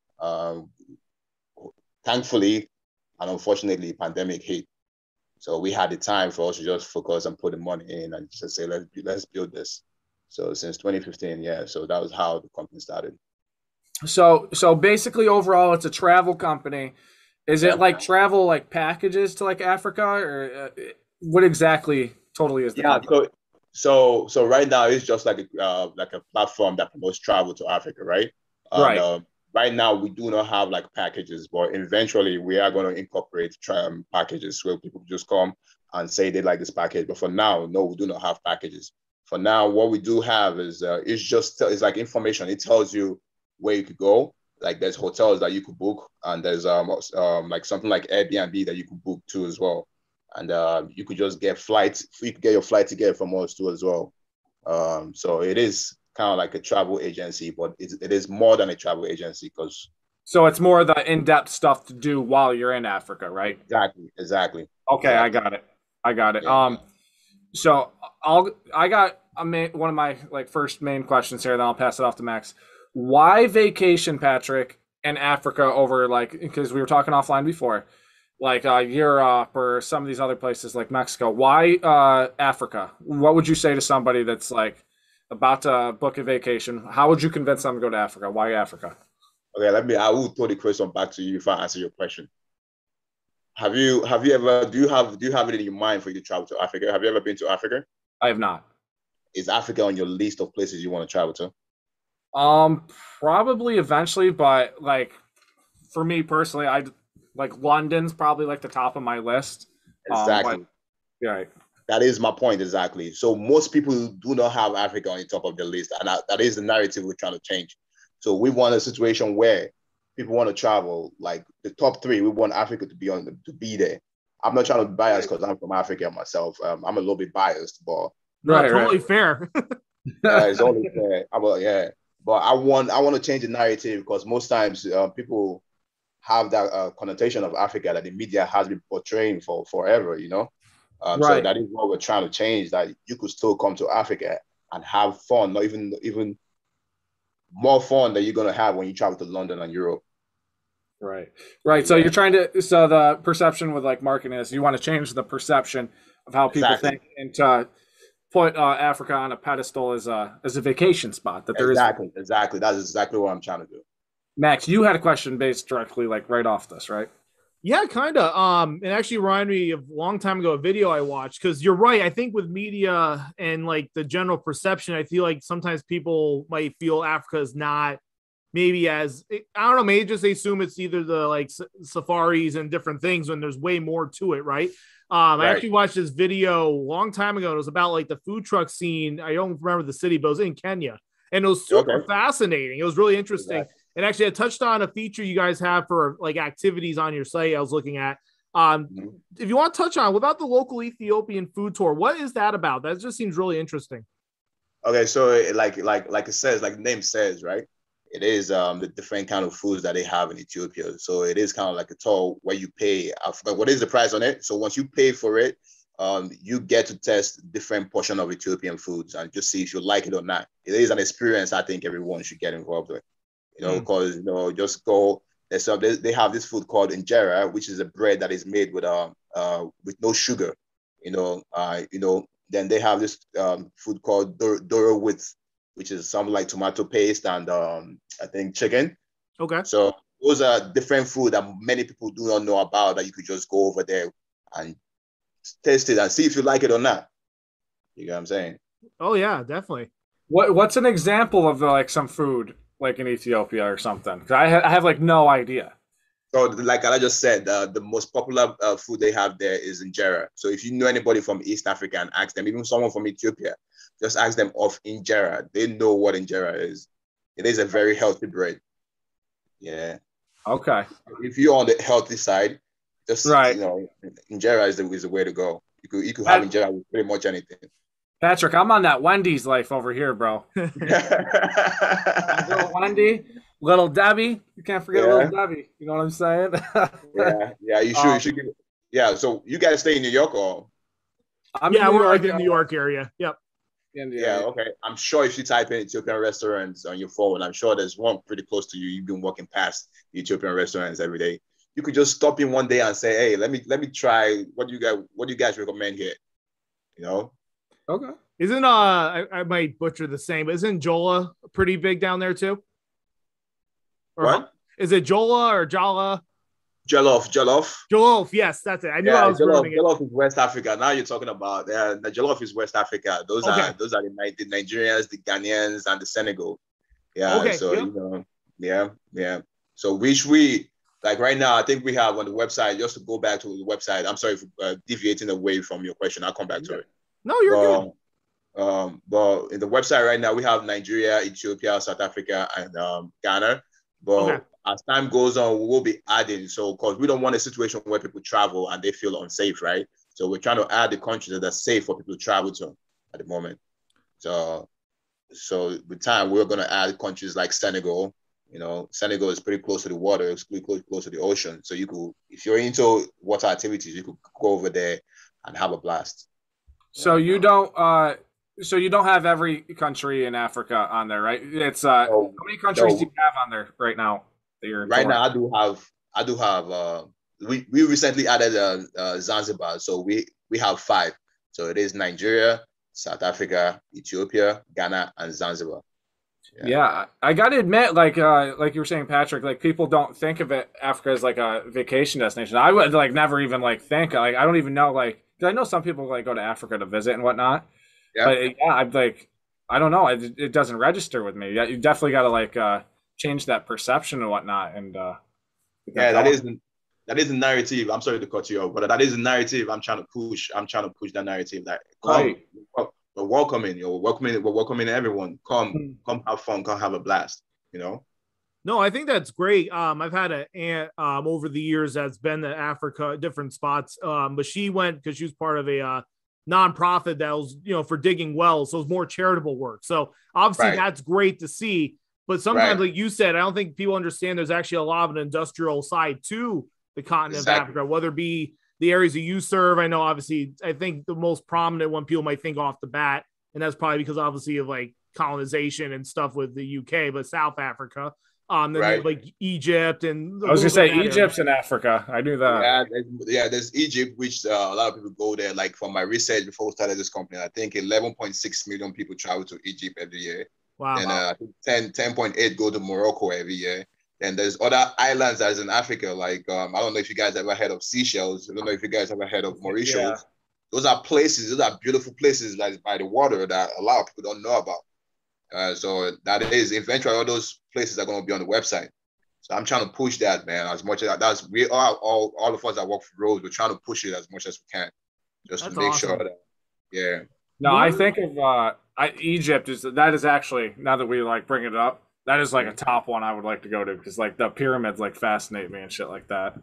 Thankfully, and unfortunately, pandemic hit. So we had the time for us to just focus and put the money in and just say, let's build this. So since 2015, yeah. So that was how the company started. So basically, overall, it's a travel company. Is it like travel, like packages to like Africa, or what exactly totally is the company? So right now it's just like a platform that promotes travel to Africa, right? Right. Right now, we do not have like packages, but eventually we are going to incorporate packages where people just come and say they like this package. But for now, no, we do not have packages. For now, what we do have is it's like information. It tells you where you could go. Like there's hotels that you could book, and there's like something like Airbnb that you could book too as well. And you could just get flights. You could get your flight ticket from us too as well. So it is kind of like a travel agency, but it is more than a travel agency because So it's more the in-depth stuff to do while you're in Africa, right? Exactly. Okay, I got it. I got it. Yeah. So I got one of my like first main questions here. Then I'll pass it off to Max. Why vacation, Patrick, in Africa over like because we were talking offline before, like Europe or some of these other places like Mexico. Why Africa? What would you say to somebody that's like about to book a vacation? How would you convince them to go to Africa? Why Africa? Okay, I will throw the question back to you if I answer your question. Have you ever do you have it in your mind for you to travel to Africa? Have you ever been to Africa? I have not. Is Africa on your list of places you want to travel to? Probably eventually, but like for me personally, I like London's probably like the top of my list. Exactly. Right. That is my point exactly. So most people do not have Africa on the top of the list, and that is the narrative we're trying to change. So we want a situation where people want to travel, like the top three. We want Africa to be there. I'm not trying to be biased because I'm from Africa myself. I'm a little bit biased, but totally fair. It's only fair. But I want to change the narrative because most times people have that connotation of Africa that the media has been portraying for forever. So that is what we're trying to change. That you could still come to Africa and have fun, not even more fun than you're gonna have when you travel to London and Europe. Right. So you're trying to. So the perception with like marketing is you want to change the perception of how people think and to put Africa on a pedestal as a vacation spot. That there exactly. That's exactly what I'm trying to do. Max, you had a question based directly like right off this, right? Yeah, kind of. It actually reminded me of a long time ago, a video I watched, because you're right. I think with media and like the general perception, I feel like sometimes people might feel Africa is not maybe as, I don't know, maybe just they assume it's either the like safaris and different things when there's way more to it, right? I actually watched this video a long time ago. It was about like the food truck scene. I don't remember the city, but it was in Kenya. And it was super fascinating. It was really interesting. Exactly. And actually, I touched on a feature you guys have for like activities on your site I was looking at. If you want to touch on, what about the local Ethiopian food tour? What is that about? That just seems really interesting. Okay, so like it says, like the name says, right? It is the different kind of foods that they have in Ethiopia. So it is kind of like a tour where you pay. I forgot what is the price on it. So once you pay for it, you get to test different portion of Ethiopian foods and just see if you like it or not. It is an experience I think everyone should get involved with. Because just go. They have this food called injera, which is a bread that is made with no sugar. Then they have this food called doro with, which is something like tomato paste and I think chicken. Okay. So those are different food that many people do not know about that you could just go over there and taste it and see if you like it or not. You get what I'm saying? Oh yeah, definitely. What's an example of like some food like in Ethiopia or something? Because I have like no idea. So like I just said, the most popular food they have there is injera. So if you know anybody from East Africa and ask them, even someone from Ethiopia, just ask them of injera. They know what injera is. It is a very healthy bread. Yeah. Okay. If you're on the healthy side, just injera is the way to go. You could have injera with pretty much anything. Patrick, I'm on that Wendy's life over here, bro. Little Wendy, Little Debbie. You can't forget Little Debbie. You know what I'm saying? You should. Yeah. So you guys stay in New York or? We're like in the New York area. Yep. Okay. I'm sure if you type in Ethiopian restaurants on your phone, I'm sure there's one pretty close to you. You've been walking past the Ethiopian restaurants every day. You could just stop in one day and say, "Hey, let me try. What do you guys recommend here?" Okay. Isn't I might butcher the same, but isn't Jola pretty big down there too? Or what? Is it Jola or Jala? Jollof. Yes, that's it. I knew I was Jollof is West Africa. Now you're talking about the Jollof is West Africa. Those are the Nigerians, the Ghanaians, and the Senegal. Yeah. Okay, so So which we like right now, I think we have on the website. Just to go back to the website. I'm sorry for deviating away from your question. I'll come back to it. No, you're good. But in the website right now, we have Nigeria, Ethiopia, South Africa, and Ghana. But as time goes on, we will be adding. So, because we don't want a situation where people travel and they feel unsafe, right? So we're trying to add the countries that are safe for people to travel to at the moment. So with time, we're going to add countries like Senegal, You know, Senegal is pretty close to the water, it's pretty close to the ocean. So you could, if you're into water activities, you could go over there and have a blast. So you don't have every country in Africa on there, right? It's how many countries do you have on there right now that you're right now? I do have we recently added Zanzibar, so we have 5. So it is Nigeria, South Africa, Ethiopia, Ghana, and Zanzibar. Yeah, I got to admit, like you were saying, Patrick, like people don't think of it Africa as like a vacation destination. I would like never even like think I don't even know like, because I know some people like go to Africa to visit and whatnot. Yeah, but yeah, I'm like, I don't know, it doesn't register with me. Yeah, you definitely got to like change that perception and whatnot. And that is the narrative. I'm sorry to cut you off, but that is the narrative I'm trying to push. I'm trying to push that narrative that we're welcoming, we're welcoming everyone. Come have fun, come have a blast, you know? No, I think that's great. I've had an aunt over the years that's been to Africa, different spots. But she went because she was part of a nonprofit that was, for digging wells. So it was more charitable work. So obviously that's great to see. But sometimes, like you said, I don't think people understand there's actually a lot of an industrial side to the continent of Africa, whether it be the areas that you serve. I know, obviously, I think the most prominent one people might think off the bat, and that's probably because obviously of like colonization and stuff with the UK, but South Africa, then like Egypt and I was gonna say Egypt's in Africa. I knew that. There's Egypt, which a lot of people go there. Like from my research before we started this company, I think 11.6 million people travel to Egypt every year. Wow. And I think 10.8 go to Morocco every year. And there's other islands that's in Africa, like I don't know if you guys ever heard of Seychelles. I don't know if you guys ever heard of Mauritius. Yeah. Those are beautiful places like by the water that a lot of people don't know about. So that is eventually all those places are going to be on the website. So I'm trying to push that, man, as much as we are all of us that work for Rose, we're trying to push it as much as we can, just to make sure that No, I think of Egypt that is actually, now that we like bring it up, that is like a top one I would like to go to because like the pyramids like fascinate me and shit like that.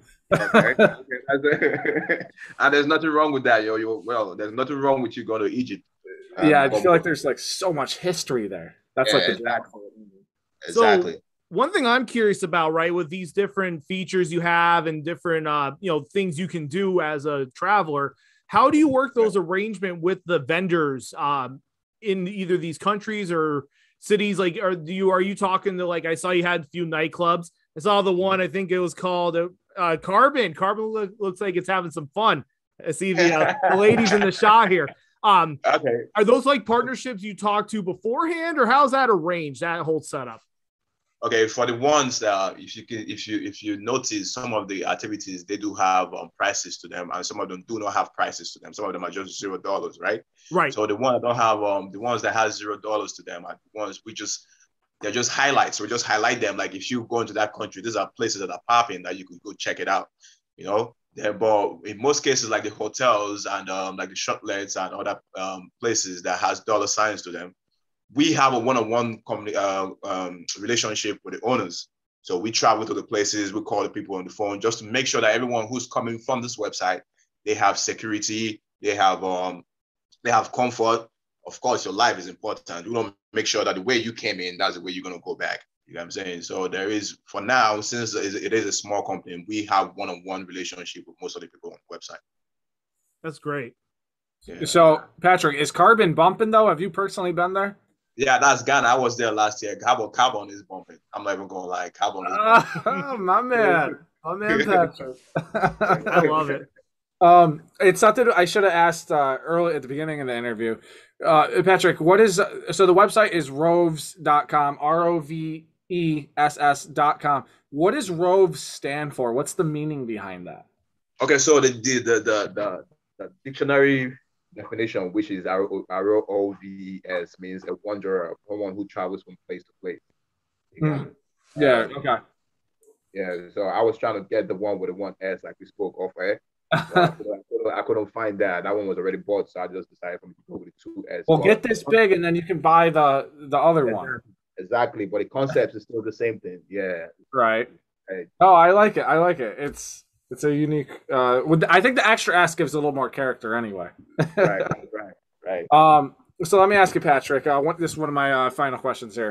And there's nothing wrong with that, there's nothing wrong with you going to Egypt. I feel like there's like so much history there. That's like exactly. So one thing I'm curious about, right, with these different features you have and different things you can do as a traveler, how do you work those arrangement with the vendors in either these countries or cities? Like, are you talking to, like, I saw you had a few nightclubs. I saw the one, I think it was called Carbon. Carbon looks like it's having some fun. I see the ladies in the shot here. Okay. Are those like partnerships you talk to beforehand, or how's that arranged, that whole setup? Okay, for the ones that if you notice some of the activities, they do have prices to them, and some of them do not have prices to them. Some of them are just $0, right? Right. So the ones that don't have the ones that has $0 to them are the ones they're just highlights. We just highlight them. Like if you go into that country, these are places that are popping that you could go check it out. But in most cases, like the hotels and like the shotlets and other places that has dollar signs to them, we have a one-on-one relationship with the owners. So we travel to the places, we call the people on the phone just to make sure that everyone who's coming from this website, they have security, they have comfort. Of course, your life is important. We don't make sure that the way you came in, that's the way you're going to go back. You know what I'm saying? So there is, for now, since it is a small company, we have one-on-one relationship with most of the people on the website. That's great. Yeah. So, Patrick, is Carbon bumping, though? Have you personally been there? Yeah, that's Ghana. I was there last year. Carbon is bumping. I'm not even going to lie. Carbon is bumping. Oh, my man. My man, Patrick. I love it. It's something I should have asked early at the beginning of the interview. Patrick, what is, so the website is roves.com, ROVESS.com. What does Roves stand for? What's the meaning behind that? Okay, so the dictionary definition, which is ROVES, means a wanderer, someone who travels from place to place. Yeah, okay. Yeah, so I was trying to get the one with the one S, like we spoke off air. I couldn't find that. That one was already bought, so I just decided to go with the 2S. Well, get this big, and then you can buy the other one. Exactly, but the concept is still the same thing. Yeah. Right. Oh, I like it. It's a unique. I think the extra S gives a little more character anyway. Right. So let me ask you, Patrick. This is one of my final questions here.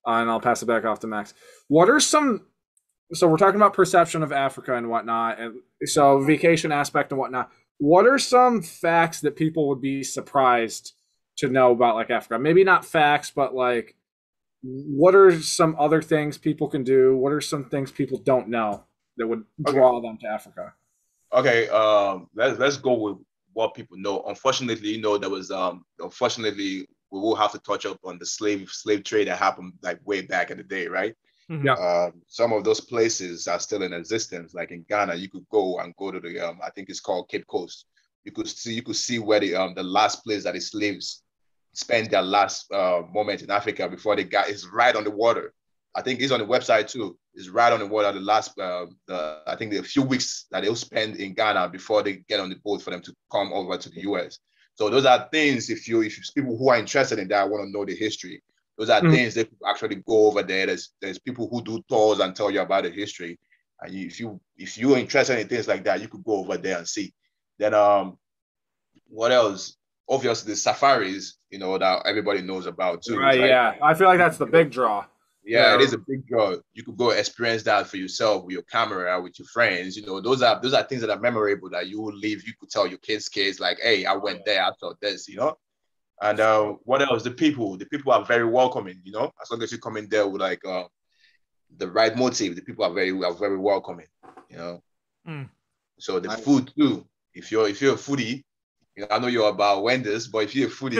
and I'll pass it back off to Max. What are some? So we're talking about perception of Africa and whatnot, and so vacation aspect and whatnot. What are some facts that people would be surprised to know about like Africa? Maybe not facts, but like, what are some other things people can do? What are some things people don't know that would draw them to Africa? Okay, let's go with what people know. Unfortunately, there was unfortunately we will have to touch up on the slave trade that happened like way back in the day, right? Yeah. Some of those places are still in existence. Like in Ghana, you could go to the I think it's called Cape Coast. You could see where the last place that the slaves spent their last moment in Africa before they got is right on the water. I think it's on the website too. It's right on the water. The last I think the few weeks that they'll spend in Ghana before they get on the boat for them to come over to the US. So those are things if people who are interested in that want to know the history. Those are things that actually go over there. There's people who do tours and tell you about the history. And if you're interested in things like that, you could go over there and see. Then what else? Obviously the safaris, that everybody knows about too. Right, yeah. I feel like that's the big draw. Yeah, it is a big draw. You could go experience that for yourself with your camera, with your friends. Those are things that are memorable that you will leave. You could tell your kids, like, hey, I went there, I saw this, And what else? The people are very welcoming, as long as you come in there with like the right motive, the people are very welcoming, So the food too. If you're a foodie, I know you're about Wendy's, but if you're a foodie,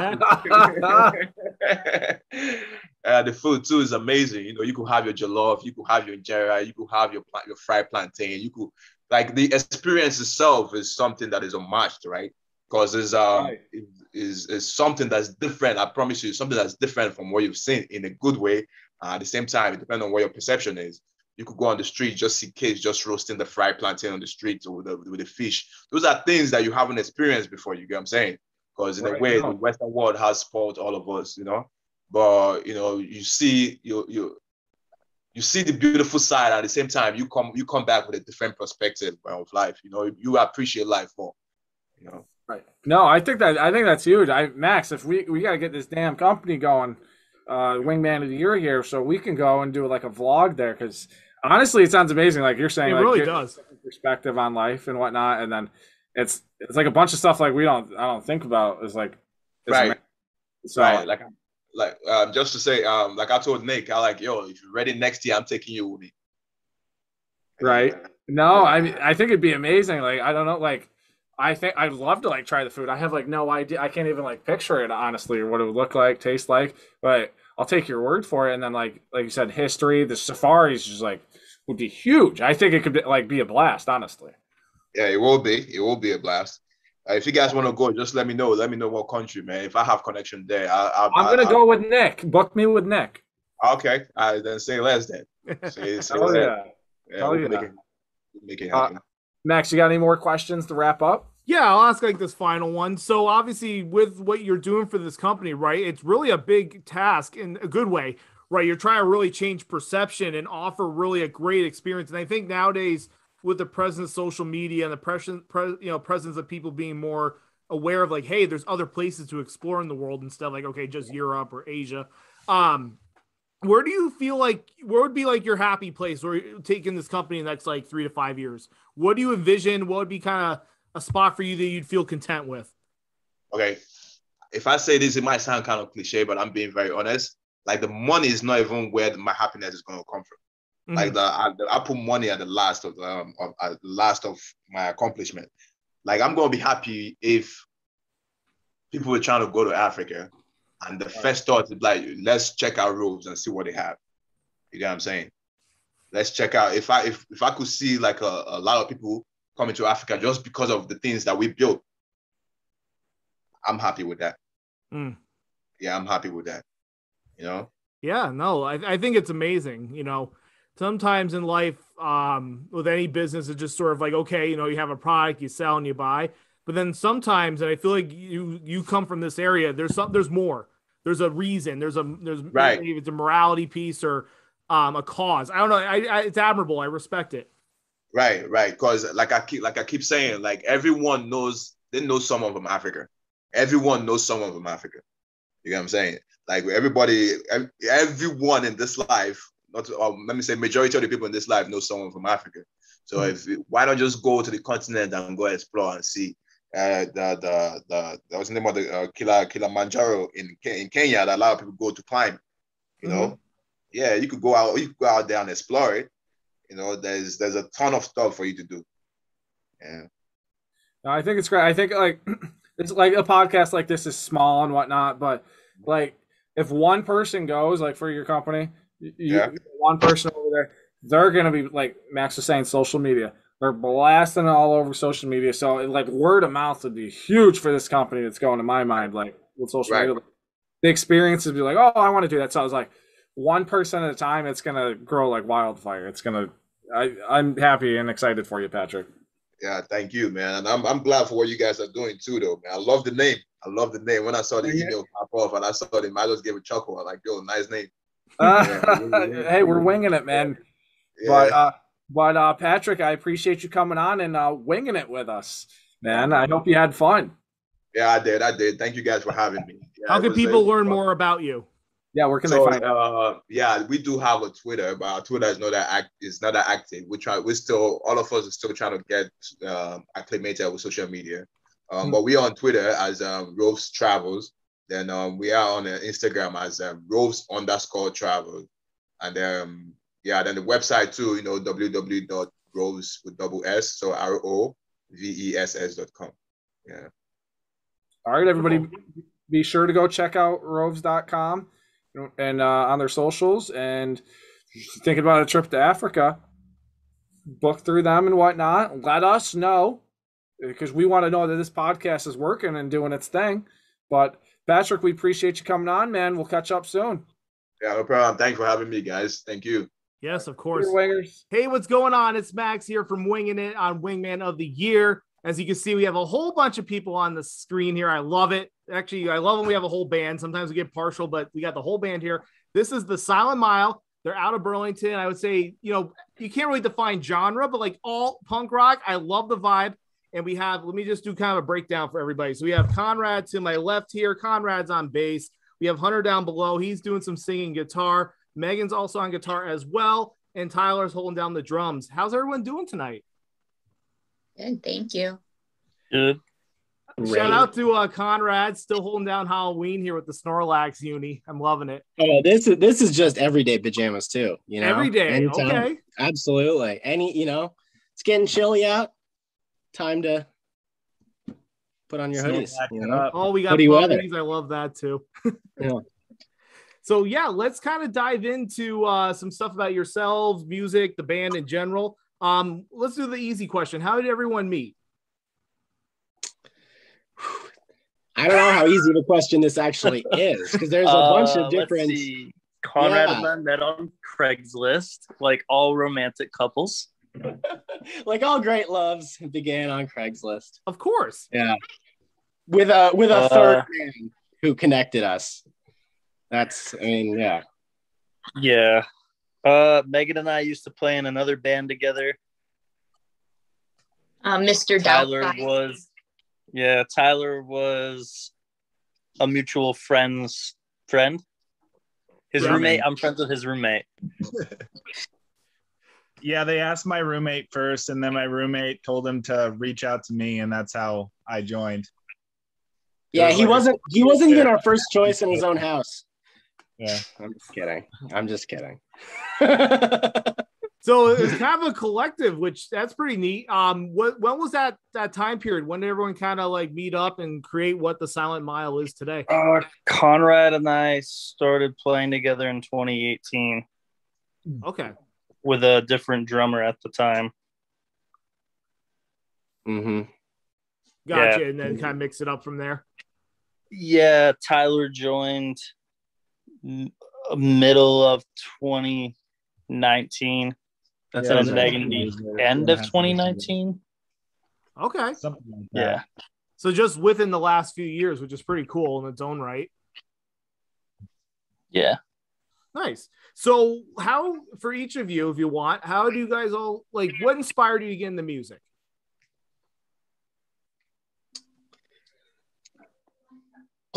the food too is amazing. You could have your jollof, you could have your injera, you could have your fried plantain. You could the experience itself is something that is unmatched, right? Because it's is something that's different. I promise you, something that's different from what you've seen in a good way. At the same time, it depends on what your perception is. You could go on the street, just see kids just roasting the fried plantain on the street with the fish. Those are things that you haven't experienced before, you get what I'm saying? Because in a way, the Western world has spoiled all of us, But, you see the beautiful side. At the same time, you come back with a different perspective of life. You appreciate life more, Right. No, I think that's huge. Max, if we got to get this damn company going, Wingman of the Year here, so we can go and do like a vlog there. Because honestly, it sounds amazing. Like you're saying, it like, really does. Perspective on life and whatnot, and then it's like a bunch of stuff like I don't think about is like right. Amazing. So like just to say, like I told Nick, if you're ready next year, I'm taking you with me. Right. No, I think it'd be amazing. Like I don't know, like. I think I'd love to like try the food. I have like no idea. I can't even like picture it honestly, or what it would look like, taste like. But I'll take your word for it. And then like you said, history, the safaris just like would be huge. I think it could be a blast, honestly. Yeah, it will be. It will be a blast. If you guys want to go, just let me know. Let me know what country, man. If I have connection there, I'm gonna go with Nick. Book me with Nick. Okay, then say less then. Say oh less. Yeah. Make it happen. Max, you got any more questions to wrap up? Yeah, I'll ask like this final one. So obviously with what you're doing for this company, right, it's really a big task in a good way, right? You're trying to really change perception and offer really a great experience. And I think nowadays with the presence of social media and the presence of people being more aware of like, hey, there's other places to explore in the world instead of like, okay, just Europe or Asia. Where do you feel like, where would be like your happy place or taking this company in the next like 3 to 5 years? What do you envision? What would be kind of a spot for you that you'd feel content with? Okay. If I say this, it might sound kind of cliche, but I'm being very honest. Like the money is not even where my happiness is going to come from. Mm-hmm. Like I put money at the last of my accomplishment. Like I'm going to be happy if people were trying to go to Africa and the first thought is like, let's check out Robes and see what they have. You get what I'm saying? Let's check out. If I could see like a lot of people coming to Africa just because of the things that we built, I'm happy with that. Yeah, I'm happy with that. Yeah, no, I think it's amazing. Sometimes in life, with any business, it's just sort of like, okay, you have a product, you sell and you buy. But then sometimes, and I feel like you come from this area, there's more. There's a reason. There's right. Maybe it's a morality piece or a cause. I don't know. It's admirable. I respect it. Right. Because like I keep saying, like everyone knows, they know someone from Africa. Everyone knows someone from Africa. You know what I'm saying? Like everybody, everyone in this life, not let me say majority of the people in this life know someone from Africa. So why not just go to the continent and go explore and see that was the name of the Kilimanjaro in Kenya that a lot of people go to climb. You know, yeah, you could go out there and explore it. You know, there's a ton of stuff for you to do. Yeah. No, I think it's great. I think like it's like a podcast like this is small and whatnot, but like if one person goes like for your company, one person over there, they're gonna be like Max was saying, social media. They're blasting it all over social media. So like word of mouth would be huge for this company that's going to my mind, like with social media. The experiences be like, oh, I want to do that. So I was like, one person at a time, it's gonna grow like wildfire. It's gonna I'm happy and excited for you, Patrick. Yeah, thank you, man. And I'm glad for what you guys are doing too, though, man. I love the name. When I saw the email pop off and I saw the I just gave a chuckle. I like, yo, nice name. Hey, we're winging it, man. Yeah. But Patrick, I appreciate you coming on and winging it with us, man. I hope you had fun. Yeah, I did. Thank you guys for having me. Yeah, how can people learn more about you? Yeah, where can they find out? Yeah, we do have a Twitter, but our Twitter is not that active. We're still, all of us are still trying to get acclimated with social media. But we are on Twitter as Roves Travels. Then we are on Instagram as Roves_Travels. And then the website too, you know, www.roves with double S, so ROVESS.com. Yeah. All right, everybody, be sure to go check out roves.com and on their socials, and thinking about a trip to Africa, book through them and whatnot. Let us know, because we want to know that this podcast is working and doing its thing. But Patrick, we appreciate you coming on, man. We'll catch up soon. Yeah, no problem. Thanks for having me, guys. Thank you. Yes, of course. Wingers. Hey, what's going on? It's Max here from Winging It on Wingman of the Year. As you can see, we have a whole bunch of people on the screen here. I love it. Actually, I love when we have a whole band. Sometimes we get partial, but we got the whole band here. This is the Silent Mile. They're out of Burlington. I would say, you know, you can't really define genre, but like all punk rock. I love the vibe. And we have, let me just do kind of a breakdown for everybody. So we have Conrad to my left here. Conrad's on bass. We have Hunter down below. He's doing some singing guitar. Megan's also on guitar as well. And Tyler's holding down the drums. How's everyone doing tonight? Good, thank you. Good. Shout out to Conrad, still holding down Halloween here with the Snorlax uni. I'm loving it. Oh, this is just everyday pajamas too. You know, every day. Anytime. Okay, absolutely. It's getting chilly out. Time to put on your hoodies. You know? Oh, we got hoodies. I love that too. Yeah. So yeah, let's kind of dive into some stuff about yourselves, music, the band in general. Let's do the easy question. How did everyone meet? I don't know how easy the question this actually is, because there's a bunch of different. Conrad and I met on Craigslist, like all romantic couples. Like all great loves began on Craigslist. Of course. Yeah. With a third man who connected us. Yeah. Yeah. Megan and I used to play in another band together. Mr. Tyler Doubtfire. Tyler was a mutual friend's friend. His roommate. I'm friends with his roommate. Yeah, they asked my roommate first, and then my roommate told him to reach out to me, and that's how I joined. Yeah, he wasn't even our first choice in his own house. Yeah. I'm just kidding. So it's kind of a collective, which that's pretty neat. When was that time period? When did everyone kind of like meet up and create what the Silent Mile is today? Conrad and I started playing together in 2018. Okay. With a different drummer at the time. Mm-hmm. Gotcha. Yeah. And then kind of mix it up from there. Yeah, Tyler joined middle of 2019. That's Megan the end of 2019. Okay. Something like that. Yeah. So just within the last few years, which is pretty cool in its own right. Yeah. Nice. So how, for each of you, if you want, how do you guys all, like, what inspired you to get into music?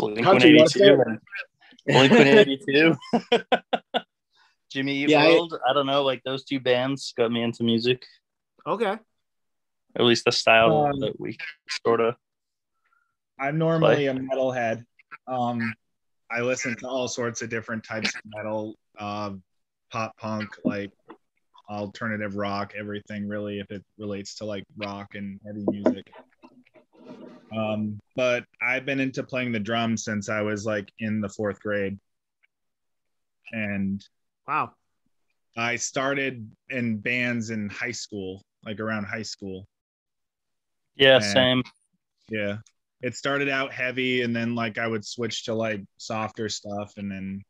Blink-182. Blink-182. Jimmy Eat World. I don't know. Like those two bands got me into music. Okay. At least the style that we sort of. I'm normally a metalhead. I listen to all sorts of different types of metal, pop punk, like alternative rock, everything really, if it relates to like rock and heavy music. But I've been into playing the drums since I was like in the 4th grade. And wow. I started in bands in high school, like around high school. Yeah, same. Yeah. It started out heavy and then like I would switch to like softer stuff and then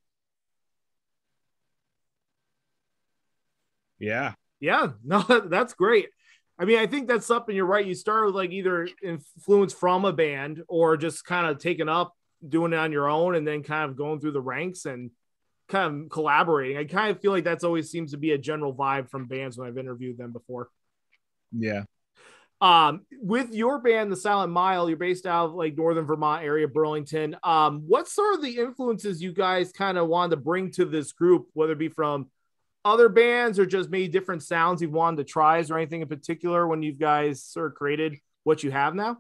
yeah. Yeah, no, that's great. I mean, I think that's something, you're right. You start with like either influence from a band or just kind of taking up, doing it on your own and then kind of going through the ranks and kind of collaborating. I kind of feel like that's always seems to be a general vibe from bands when I've interviewed them before. Yeah. With your band, The Silent Mile, you're based out of like Northern Vermont area, Burlington. What sort of the influences you guys kind of wanted to bring to this group, whether it be from other bands or just maybe different sounds you've wanted to try? Is there anything in particular when you guys sort of created what you have now?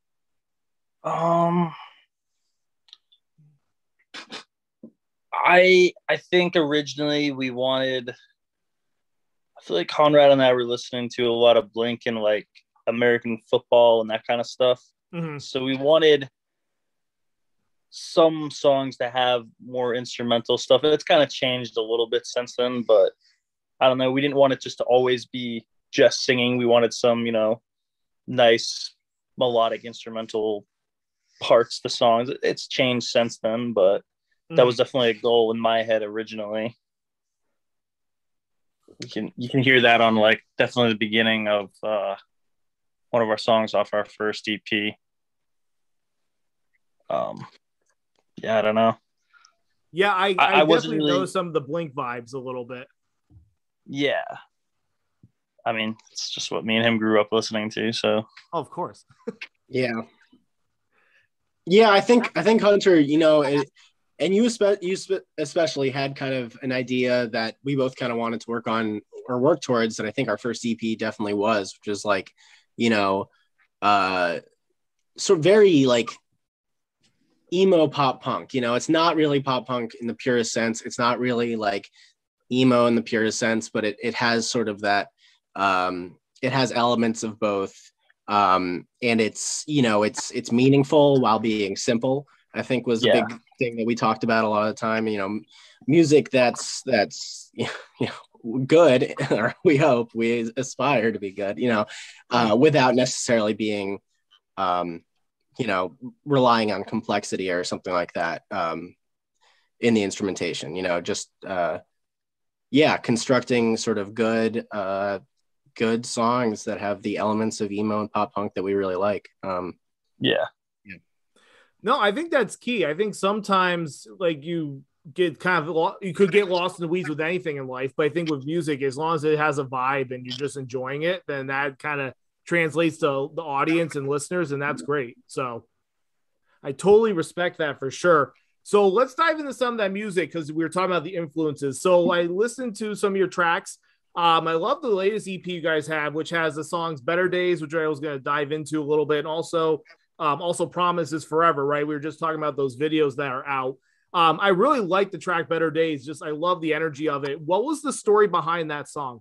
I think originally we wanted, I feel like Conrad and I were listening to a lot of Blink and like American football and that kind of stuff. Mm-hmm. So we wanted some songs to have more instrumental stuff. It's kind of changed a little bit since then, but I don't know. We didn't want it just to always be just singing. We wanted some, nice melodic instrumental parts to songs. It's changed since then, but that was definitely a goal in my head originally. You can hear that on like definitely the beginning of one of our songs off our first EP. Yeah, I don't know. Yeah, I definitely know some of the Blink vibes a little bit. Yeah. I mean, it's just what me and him grew up listening to, so. Oh, of course. Yeah. Yeah, I think Hunter, and you especially had kind of an idea that we both kind of wanted to work on or work towards, and I think our first EP definitely was, which is like, so very like emo pop punk. It's not really pop punk in the purest sense. It's not really like emo in the purest sense, but it has sort of that, it has elements of both. And it's meaningful while being simple, I think was the big thing that we talked about a lot of the time. Music that's good, or we hope, we aspire to be good, without necessarily being, relying on complexity or something like that in the instrumentation, constructing sort of good songs that have the elements of emo and pop punk that we really like. No, I think that's key. I think sometimes like you could get lost in the weeds with anything in life, but I think with music, as long as it has a vibe and you're just enjoying it, then that kind of translates to the audience and listeners, and that's great. So I totally respect that for sure. So let's dive into some of that music, because we were talking about the influences. So I listened to some of your tracks. I love the latest EP you guys have, which has the songs Better Days, which I was going to dive into a little bit, and also Promises Forever, right? We were just talking about those videos that are out. I really like the track Better Days. I love the energy of it. What was the story behind that song?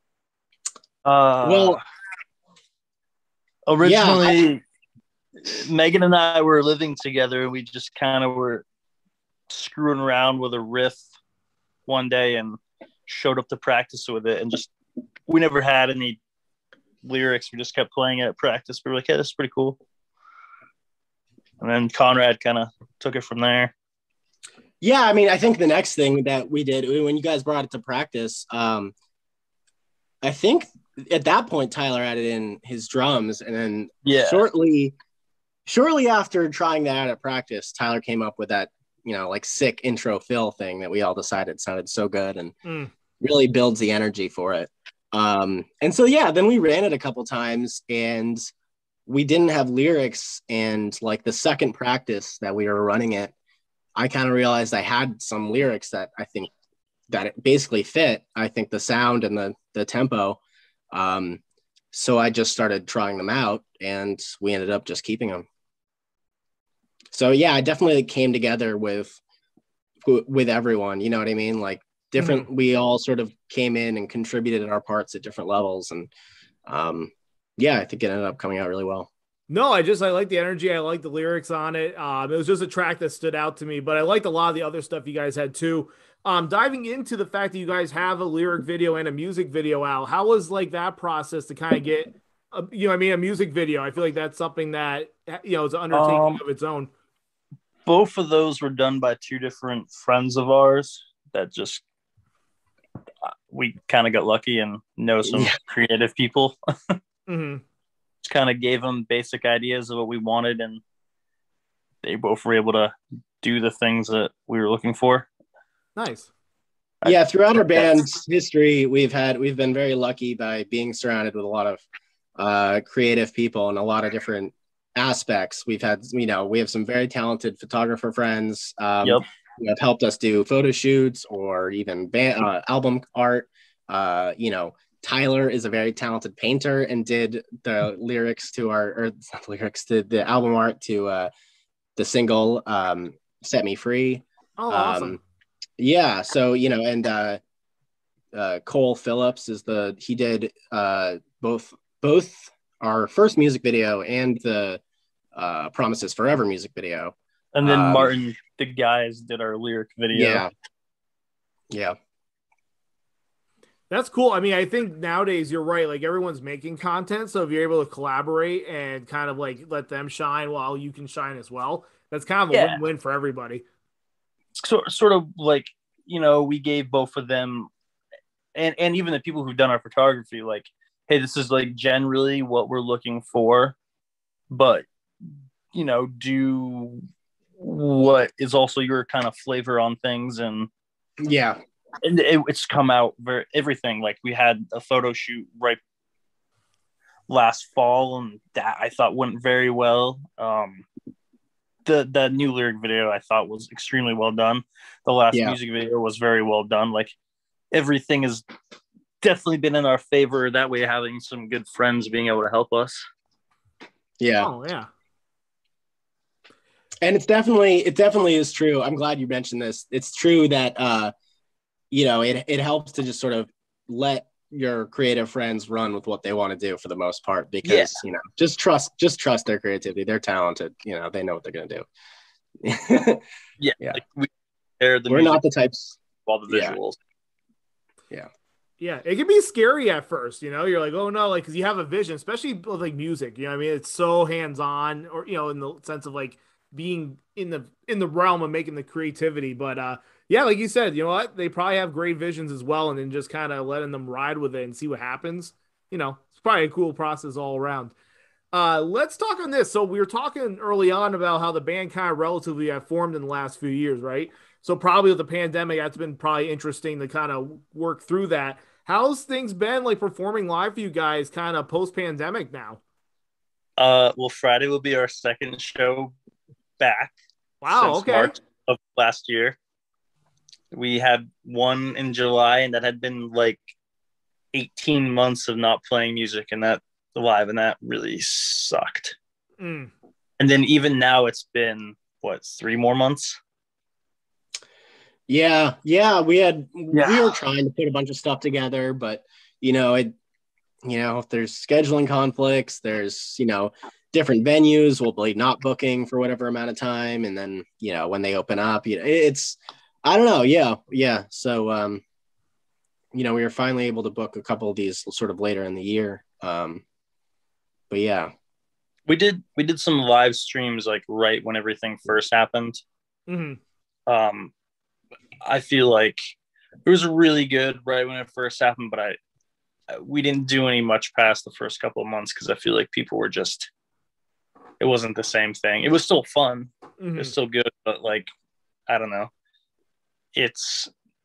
Originally, Megan and I were living together, and we just kind of were screwing around with a riff one day and showed up to practice with it, and just we never had any lyrics. We just kept playing it at practice. We were like, "Hey, this is pretty cool." And then Conrad kind of took it from there. Yeah, I mean, I think the next thing that we did when you guys brought it to practice, I think at that point Tyler added in his drums, and then shortly after trying that out at practice, Tyler came up with that, like sick intro fill thing that we all decided sounded so good and really builds the energy for it. And so, then we ran it a couple times, and we didn't have lyrics, and like the second practice that we were running it, I kind of realized I had some lyrics that I think that it basically fit. I think the sound and the tempo. So I just started trying them out, and we ended up just keeping them. So yeah, I definitely came together with everyone. You know what I mean? Like different. We all sort of came in and contributed our parts at different levels, and yeah, I think it ended up coming out really well. No, I like the energy. I like the lyrics on it. It was just a track that stood out to me, but I liked a lot of the other stuff you guys had too. Diving into the fact that you guys have a lyric video and a music video out, how was like that process to kind of get, a music video? I feel like that's something that, is an undertaking of its own. Both of those were done by two different friends of ours that just, we kind of got lucky and know some creative people. Just kind of gave them basic ideas of what we wanted, and they both were able to do the things that we were looking for. Nice. Yeah, throughout our band's history, we've been very lucky by being surrounded with a lot of creative people and a lot of different aspects. We've had, we have some very talented photographer friends who have helped us do photo shoots or even album art. Tyler is a very talented painter and did the lyrics to the album art to the single Set Me Free. Oh, awesome. Yeah, so and Cole Phillips he did both our first music video and the Promises Forever music video. And then Martin, the guys, did our lyric video. Yeah. That's cool. I mean, I think nowadays you're right. Like everyone's making content. So if you're able to collaborate and kind of like let them shine while you can shine as well, that's kind of a win-win for everybody. Sort of like, we gave both of them and even the people who've done our photography, like, hey, this is like generally what we're looking for, but, do what is also your kind of flavor on things. And and it's come out everything. Like we had a photo shoot right last fall, and that I thought went very well. The new lyric video I thought was extremely well done. The last music video was very well done. Like everything has definitely been in our favor. That way, having some good friends being able to help us. Yeah. Oh yeah. And it definitely is true. I'm glad you mentioned this. It's true that it helps to just sort of let your creative friends run with what they want to do for the most part, because just trust their creativity. They're talented. They know what they're going to do. Like we're not the types. All the visuals. Yeah, it can be scary at first, you're like, oh no, like, because you have a vision, especially with like music, I mean, it's so hands-on, or in the sense of like being in the realm of making the creativity. But like you said, you know what, they probably have great visions as well, and then just kind of letting them ride with it and see what happens. It's probably a cool process all around. Let's talk on this. So we were talking early on about how the band kind of relatively have formed in the last few years, right? So probably with the pandemic, that's been probably interesting to kind of work through that. How's things been like performing live for you guys kind of post-pandemic now? Well, Friday will be our second show back. Wow, since okay. March of last year. We had one in July, and that had been like 18 months of not playing music and that live, and that really sucked. And then even now it's been 3 more months. Yeah, we were trying to put a bunch of stuff together, but there's scheduling conflicts, there's different venues will be not booking for whatever amount of time, and then when they open up, it's I don't know. Yeah. So we were finally able to book a couple of these sort of later in the year. But yeah, we did some live streams like right when everything first happened. I feel like it was really good right when it first happened, but we didn't do any much past the first couple of months, because I feel like people were just, it wasn't the same thing. It was still fun. It was still good, but like, I don't know. It's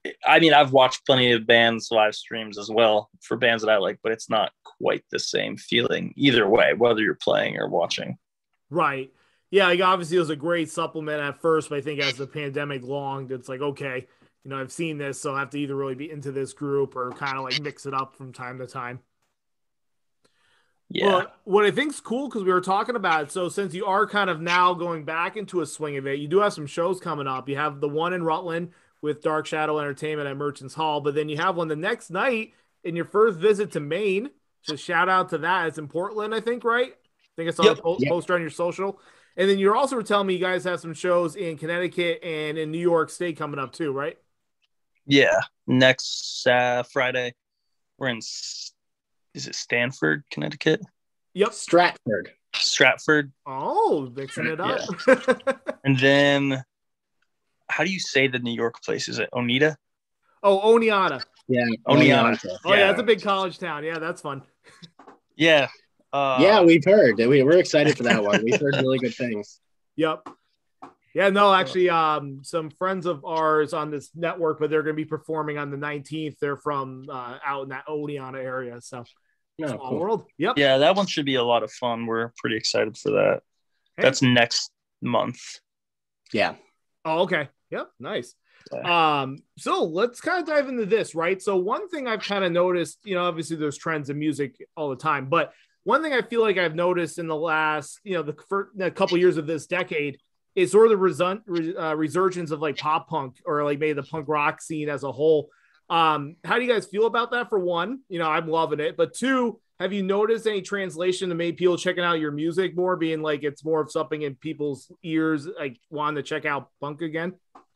I mean, I've watched plenty of bands live streams as well for bands that I like, but it's not quite the same feeling either way, whether you're playing or watching. Right. Yeah, like obviously it was a great supplement at first, but I think as the pandemic longed, it's like, okay, I've seen this, so I have to either really be into this group or kind of like mix it up from time to time. Yeah. Well, what I think is cool, because we were talking about it, so since you are kind of now going back into a swing of it, you do have some shows coming up. You have the one in Rutland with Dark Shadow Entertainment at Merchants Hall, but then you have one the next night in your first visit to Maine. So shout out to that. It's in Portland, I think, right? I think I saw the poster on your social. And then you're also telling me you guys have some shows in Connecticut and in New York State coming up too, right? Yeah. Next Friday, we're in, is it Stanford, Connecticut? Yep. Stratford. Oh, mixing it up. Yeah. And then, how do you say the New York place? Is it Oneida? Oh, Oneonta. Yeah. Oneonta. Oh, yeah, that's a big college town. Yeah, that's fun. Yeah. Yeah, we've heard. We're excited for that one. We've heard really good things. Yep. Yeah, no, actually, some friends of ours on this network, but they're going to be performing on the 19th. They're from out in that Oneonta area. So, small world. Yep. Yeah, that one should be a lot of fun. We're pretty excited for that. Hey. That's next month. Yeah. Oh, okay. Yep. Nice. So let's kind of dive into this, right? So one thing I've kind of noticed, obviously there's trends in music all the time, but one thing I feel like I've noticed in the last, the couple years of this decade is sort of the resurgence of like pop punk or like maybe the punk rock scene as a whole. How do you guys feel about that? For one, I'm loving it, but two, have you noticed any translation to maybe people checking out your music more, being like it's more of something in people's ears, like wanting to check out punk again?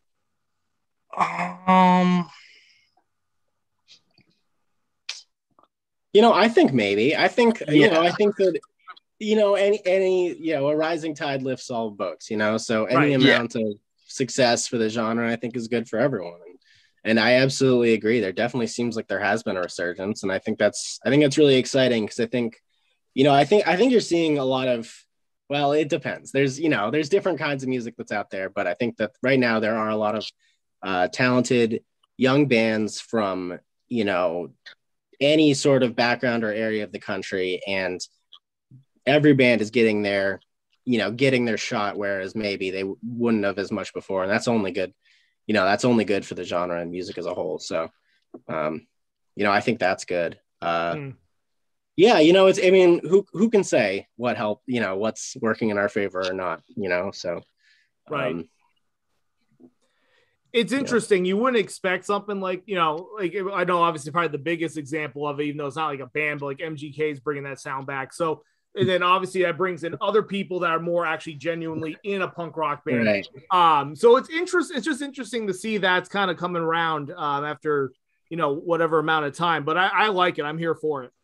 I think maybe. I think I think that any a rising tide lifts all boats. So any amount of success for the genre, I think, is good for everyone. And I absolutely agree. There definitely seems like there has been a resurgence, and I think that's really exciting because I think you're seeing a lot of. Well, it depends. There's different kinds of music that's out there, but I think that right now there are a lot of talented young bands from any sort of background or area of the country, and every band is getting their shot, whereas maybe they wouldn't have as much before, and that's only good. That's only good for the genre and music as a whole. So I think that's good. Yeah, it's, who can say what help, what's working in our favor or not, so right. It's interesting. You wouldn't expect something like, like I know obviously probably the biggest example of it, even though it's not like a band, but like MGK is bringing that sound back. So, and then obviously that brings in other people that are more actually genuinely in a punk rock band. Right. So it's interesting. It's just interesting to see that's kind of coming around after, whatever amount of time, but I like it. I'm here for it.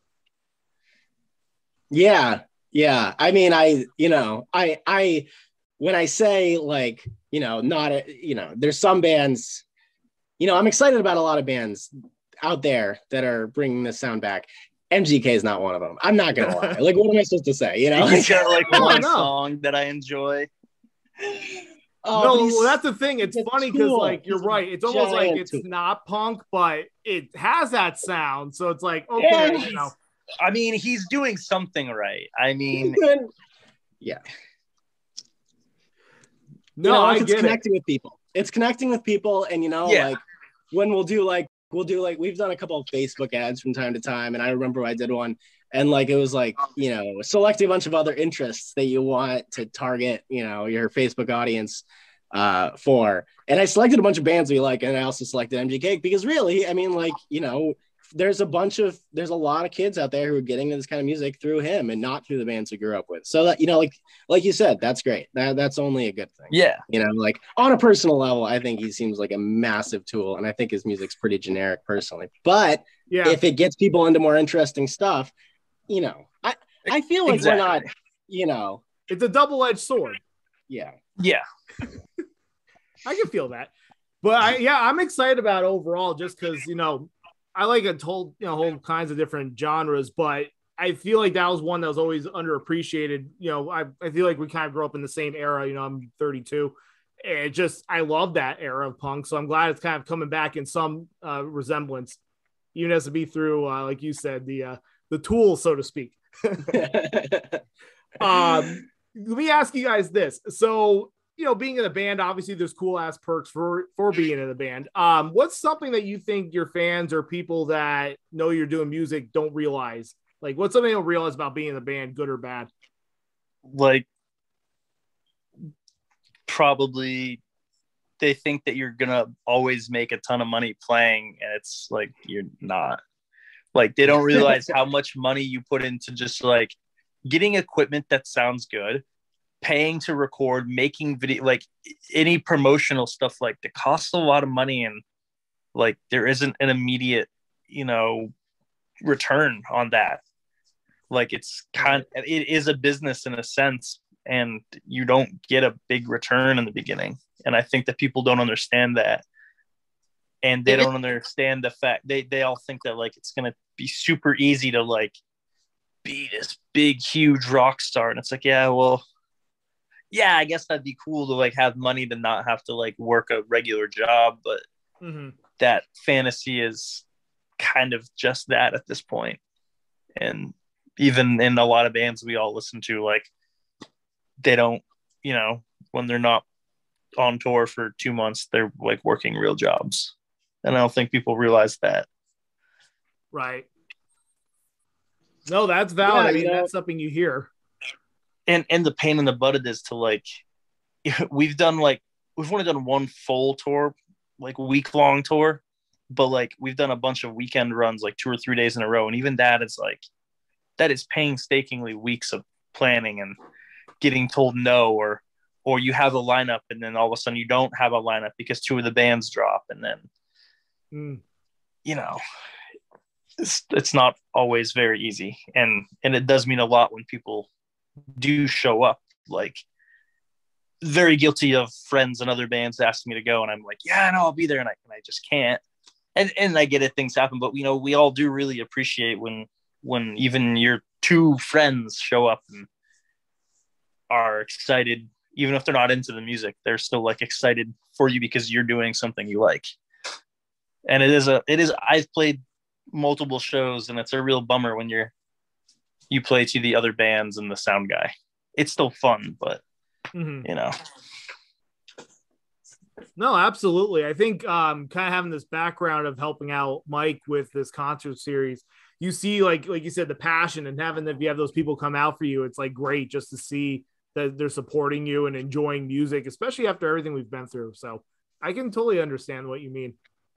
Yeah. Yeah. I mean, I when I say like, there's some bands, I'm excited about a lot of bands out there that are bringing this sound back. MGK is not one of them. I'm not gonna lie. Like, what am I supposed to say? He's got like one song that I enjoy. Oh, no, that's the thing. It's funny because, like, you're right. It's almost like it's not punk, but it has that sound. So it's like, okay, I mean, he's doing something right. I mean, yeah. No, I it's get connecting with people. It's connecting with people, and like when we'll do like we've done a couple of Facebook ads from time to time, and I remember I did one, and like it was like select a bunch of other interests that you want to target your Facebook audience for, and I selected a bunch of bands we like, and I also selected MGK because really, I mean, like there's a lot of kids out there who are getting into this kind of music through him and not through the bands we grew up with. So that, like you said, that's great. That's only a good thing. Yeah. Like on a personal level, I think he seems like a massive tool, and I think his music's pretty generic personally, but if it gets people into more interesting stuff, I feel like we're not, it's a double-edged sword. Yeah. Yeah. I can feel that, but I'm excited about it overall just because, I like a whole kinds of different genres, but I feel like that was one that was always underappreciated. I feel like we kind of grew up in the same era. I'm 32, I love that era of punk. So I'm glad it's kind of coming back in some resemblance, even as to be through, like you said, the tool, so to speak. Let me ask you guys this. So, being in a band, obviously there's cool ass perks for being in a band. What's something that you think your fans or people that know you're doing music don't realize? Like, what's something they don't realize about being in a band, good or bad? Like, probably they think that you're gonna always make a ton of money playing, and it's like you're not. Like, they don't realize how much money you put into just like getting equipment that sounds good, paying to record, making video, like any promotional stuff, like it costs a lot of money, and like there isn't an immediate, return on that. Like it is a business in a sense, and you don't get a big return in the beginning. And I think that people don't understand that. And they don't understand the fact they all think that like it's gonna be super easy to like be this big, huge rock star. And it's like, yeah, well, yeah, I guess that'd be cool to like have money to not have to like work a regular job, but that fantasy is kind of just that at this point. And even in a lot of bands we all listen to, like they don't, when they're not on tour for 2 months, they're like working real jobs. And I don't think people realize that. Right. No, that's valid. I mean, that's something you hear. And the pain in the butt it is to like, we've only done one full tour, like week-long tour, but like we've done a bunch of weekend runs, like 2 or 3 days in a row. And even that is like, that is painstakingly weeks of planning and getting told no, or you have a lineup and then all of a sudden you don't have a lineup because 2 of the bands drop. And then, it's not always very easy. And it does mean a lot when people do show up. Like, very guilty of friends and other bands asking me to go, and I'm like, yeah, no, I'll be there, and I just can't. And I get it, things happen, but we all do really appreciate when even your 2 friends show up and are excited, even if they're not into the music, they're still like excited for you because you're doing something you like. And it is I've played multiple shows, and it's a real bummer when you play to the other bands and the sound guy. It's still fun, but No, absolutely. I think kind of having this background of helping out Mike with this concert series, you see, like you said, the passion, and if you have those people come out for you, it's like great just to see that they're supporting you and enjoying music, especially after everything we've been through. So I can totally understand what you mean.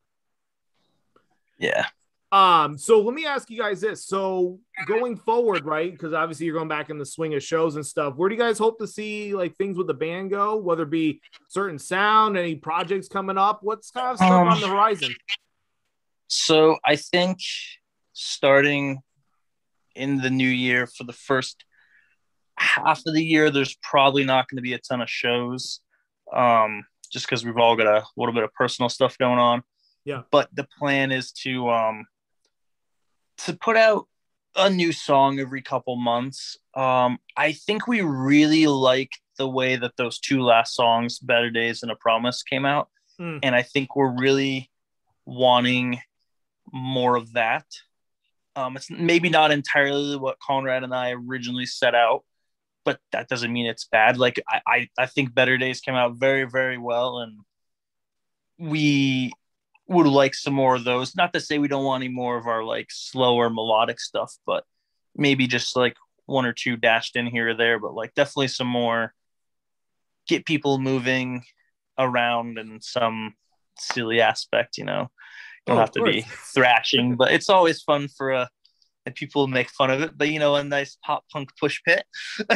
Yeah. So let me ask you guys this. So going forward, right? Because obviously you're going back in the swing of shows and stuff. Where do you guys hope to see like things with the band go? Whether it be certain sound, any projects coming up? What's kind of stuff on the horizon? So I think starting in the new year, for the first half of the year, there's probably not going to be a ton of shows, just because we've all got a little bit of personal stuff going on. Yeah. But the plan is to put out a new song every couple months. I think we really like the way that those 2 last songs, Better Days and A Promise, came out. And I think we're really wanting more of that. It's maybe not entirely what Conrad and I originally set out, but that doesn't mean it's bad. Like I think Better Days came out very, very well, and we would like some more of those. Not to say we don't want any more of our like slower melodic stuff, but maybe just like 1 or 2 dashed in here or there, but like definitely some more, get people moving around in some silly aspect, you don't have to be thrashing, but it's always fun and people make fun of it, but a nice pop punk push pit.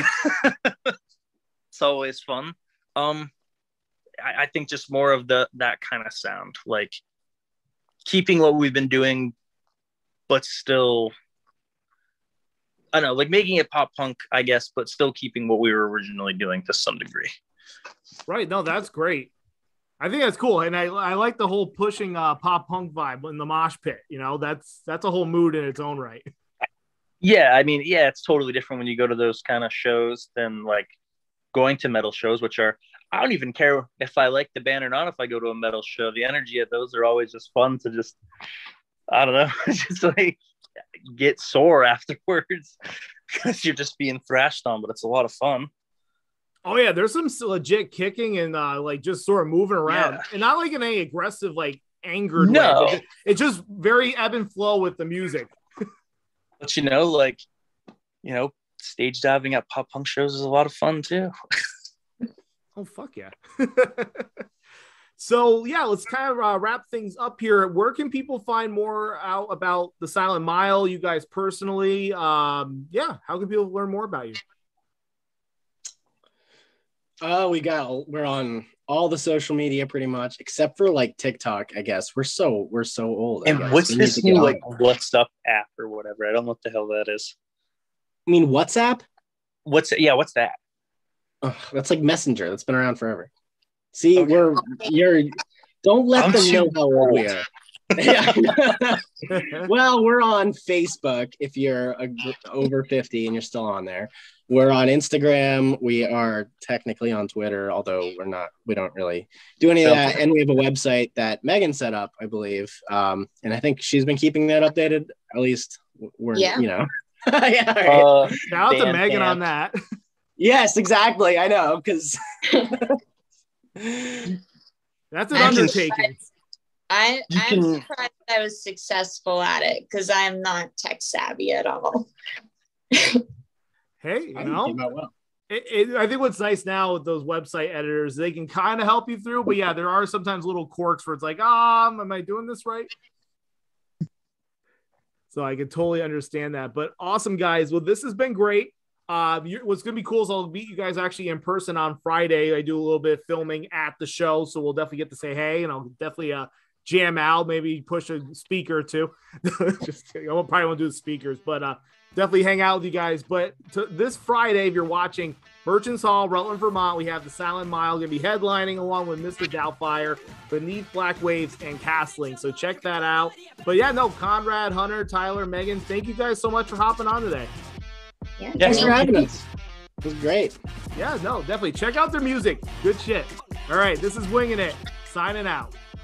It's always fun. I think just more of that kind of sound, like keeping what we've been doing, but still, I don't know, like making it pop punk, I guess, but still keeping what we were originally doing to some degree. Right. No, that's great. I think that's cool. And I like the whole pushing pop punk vibe in the mosh pit. That's a whole mood in its own right. Yeah. I mean, yeah, it's totally different when you go to those kind of shows than like going to metal shows, which are, I don't even care if I like the band or not. If I go to a metal show, the energy at those are always just fun to just, I don't know, just like get sore afterwards because you're just being thrashed on, but it's a lot of fun. Oh yeah, there's some legit kicking and like just sort of moving around, and not like in any aggressive, like angered way. It's just very ebb and flow with the music. But like, stage diving at pop punk shows is a lot of fun too. Oh fuck yeah! So yeah, let's kind of wrap things up here. Where can people find more out about the Silent Mile? You guys personally, how can people learn more about you? We're on all the social media pretty much, except for like TikTok, I guess. We're so old. And what's this new like What's Up app or whatever? I don't know what the hell that is. I mean, WhatsApp? What's that? Oh, that's like Messenger. That's been around forever. See, don't let them know how old we are. Well, we're on Facebook if you're over 50 and you're still on there. We're on Instagram. We are technically on Twitter, although we don't really do any of that. And we have a website that Megan set up, I believe. And I think she's been keeping that updated. At least Shout out to Megan on that. Yes, exactly. I know, because that's an undertaking. I'm surprised I was successful at it because I'm not tech savvy at all. Hey, I think what's nice now with those website editors, they can kind of help you through, but yeah, there are sometimes little quirks where it's like, am I doing this right? So I can totally understand that. But awesome, guys. Well, this has been great. What's going to be cool is I'll meet you guys actually in person on Friday. I do a little bit of filming at the show, so we'll definitely get to say hey, and I'll definitely jam out, maybe push a speaker or two. Just kidding. I probably won't do the speakers, but definitely hang out with you guys. But this Friday, if you're watching Merchants Hall, Rutland, Vermont, we have the Silent Mile going to be headlining along with Mr. Doubtfire, Beneath Black Waves, and Castling. So check that out. But yeah, Conrad, Hunter, Tyler, Megan, thank you guys so much for hopping on today. Yeah, thanks for having us. It was great. Yeah, definitely. Check out their music. Good shit. All right, this is Winging It, signing out.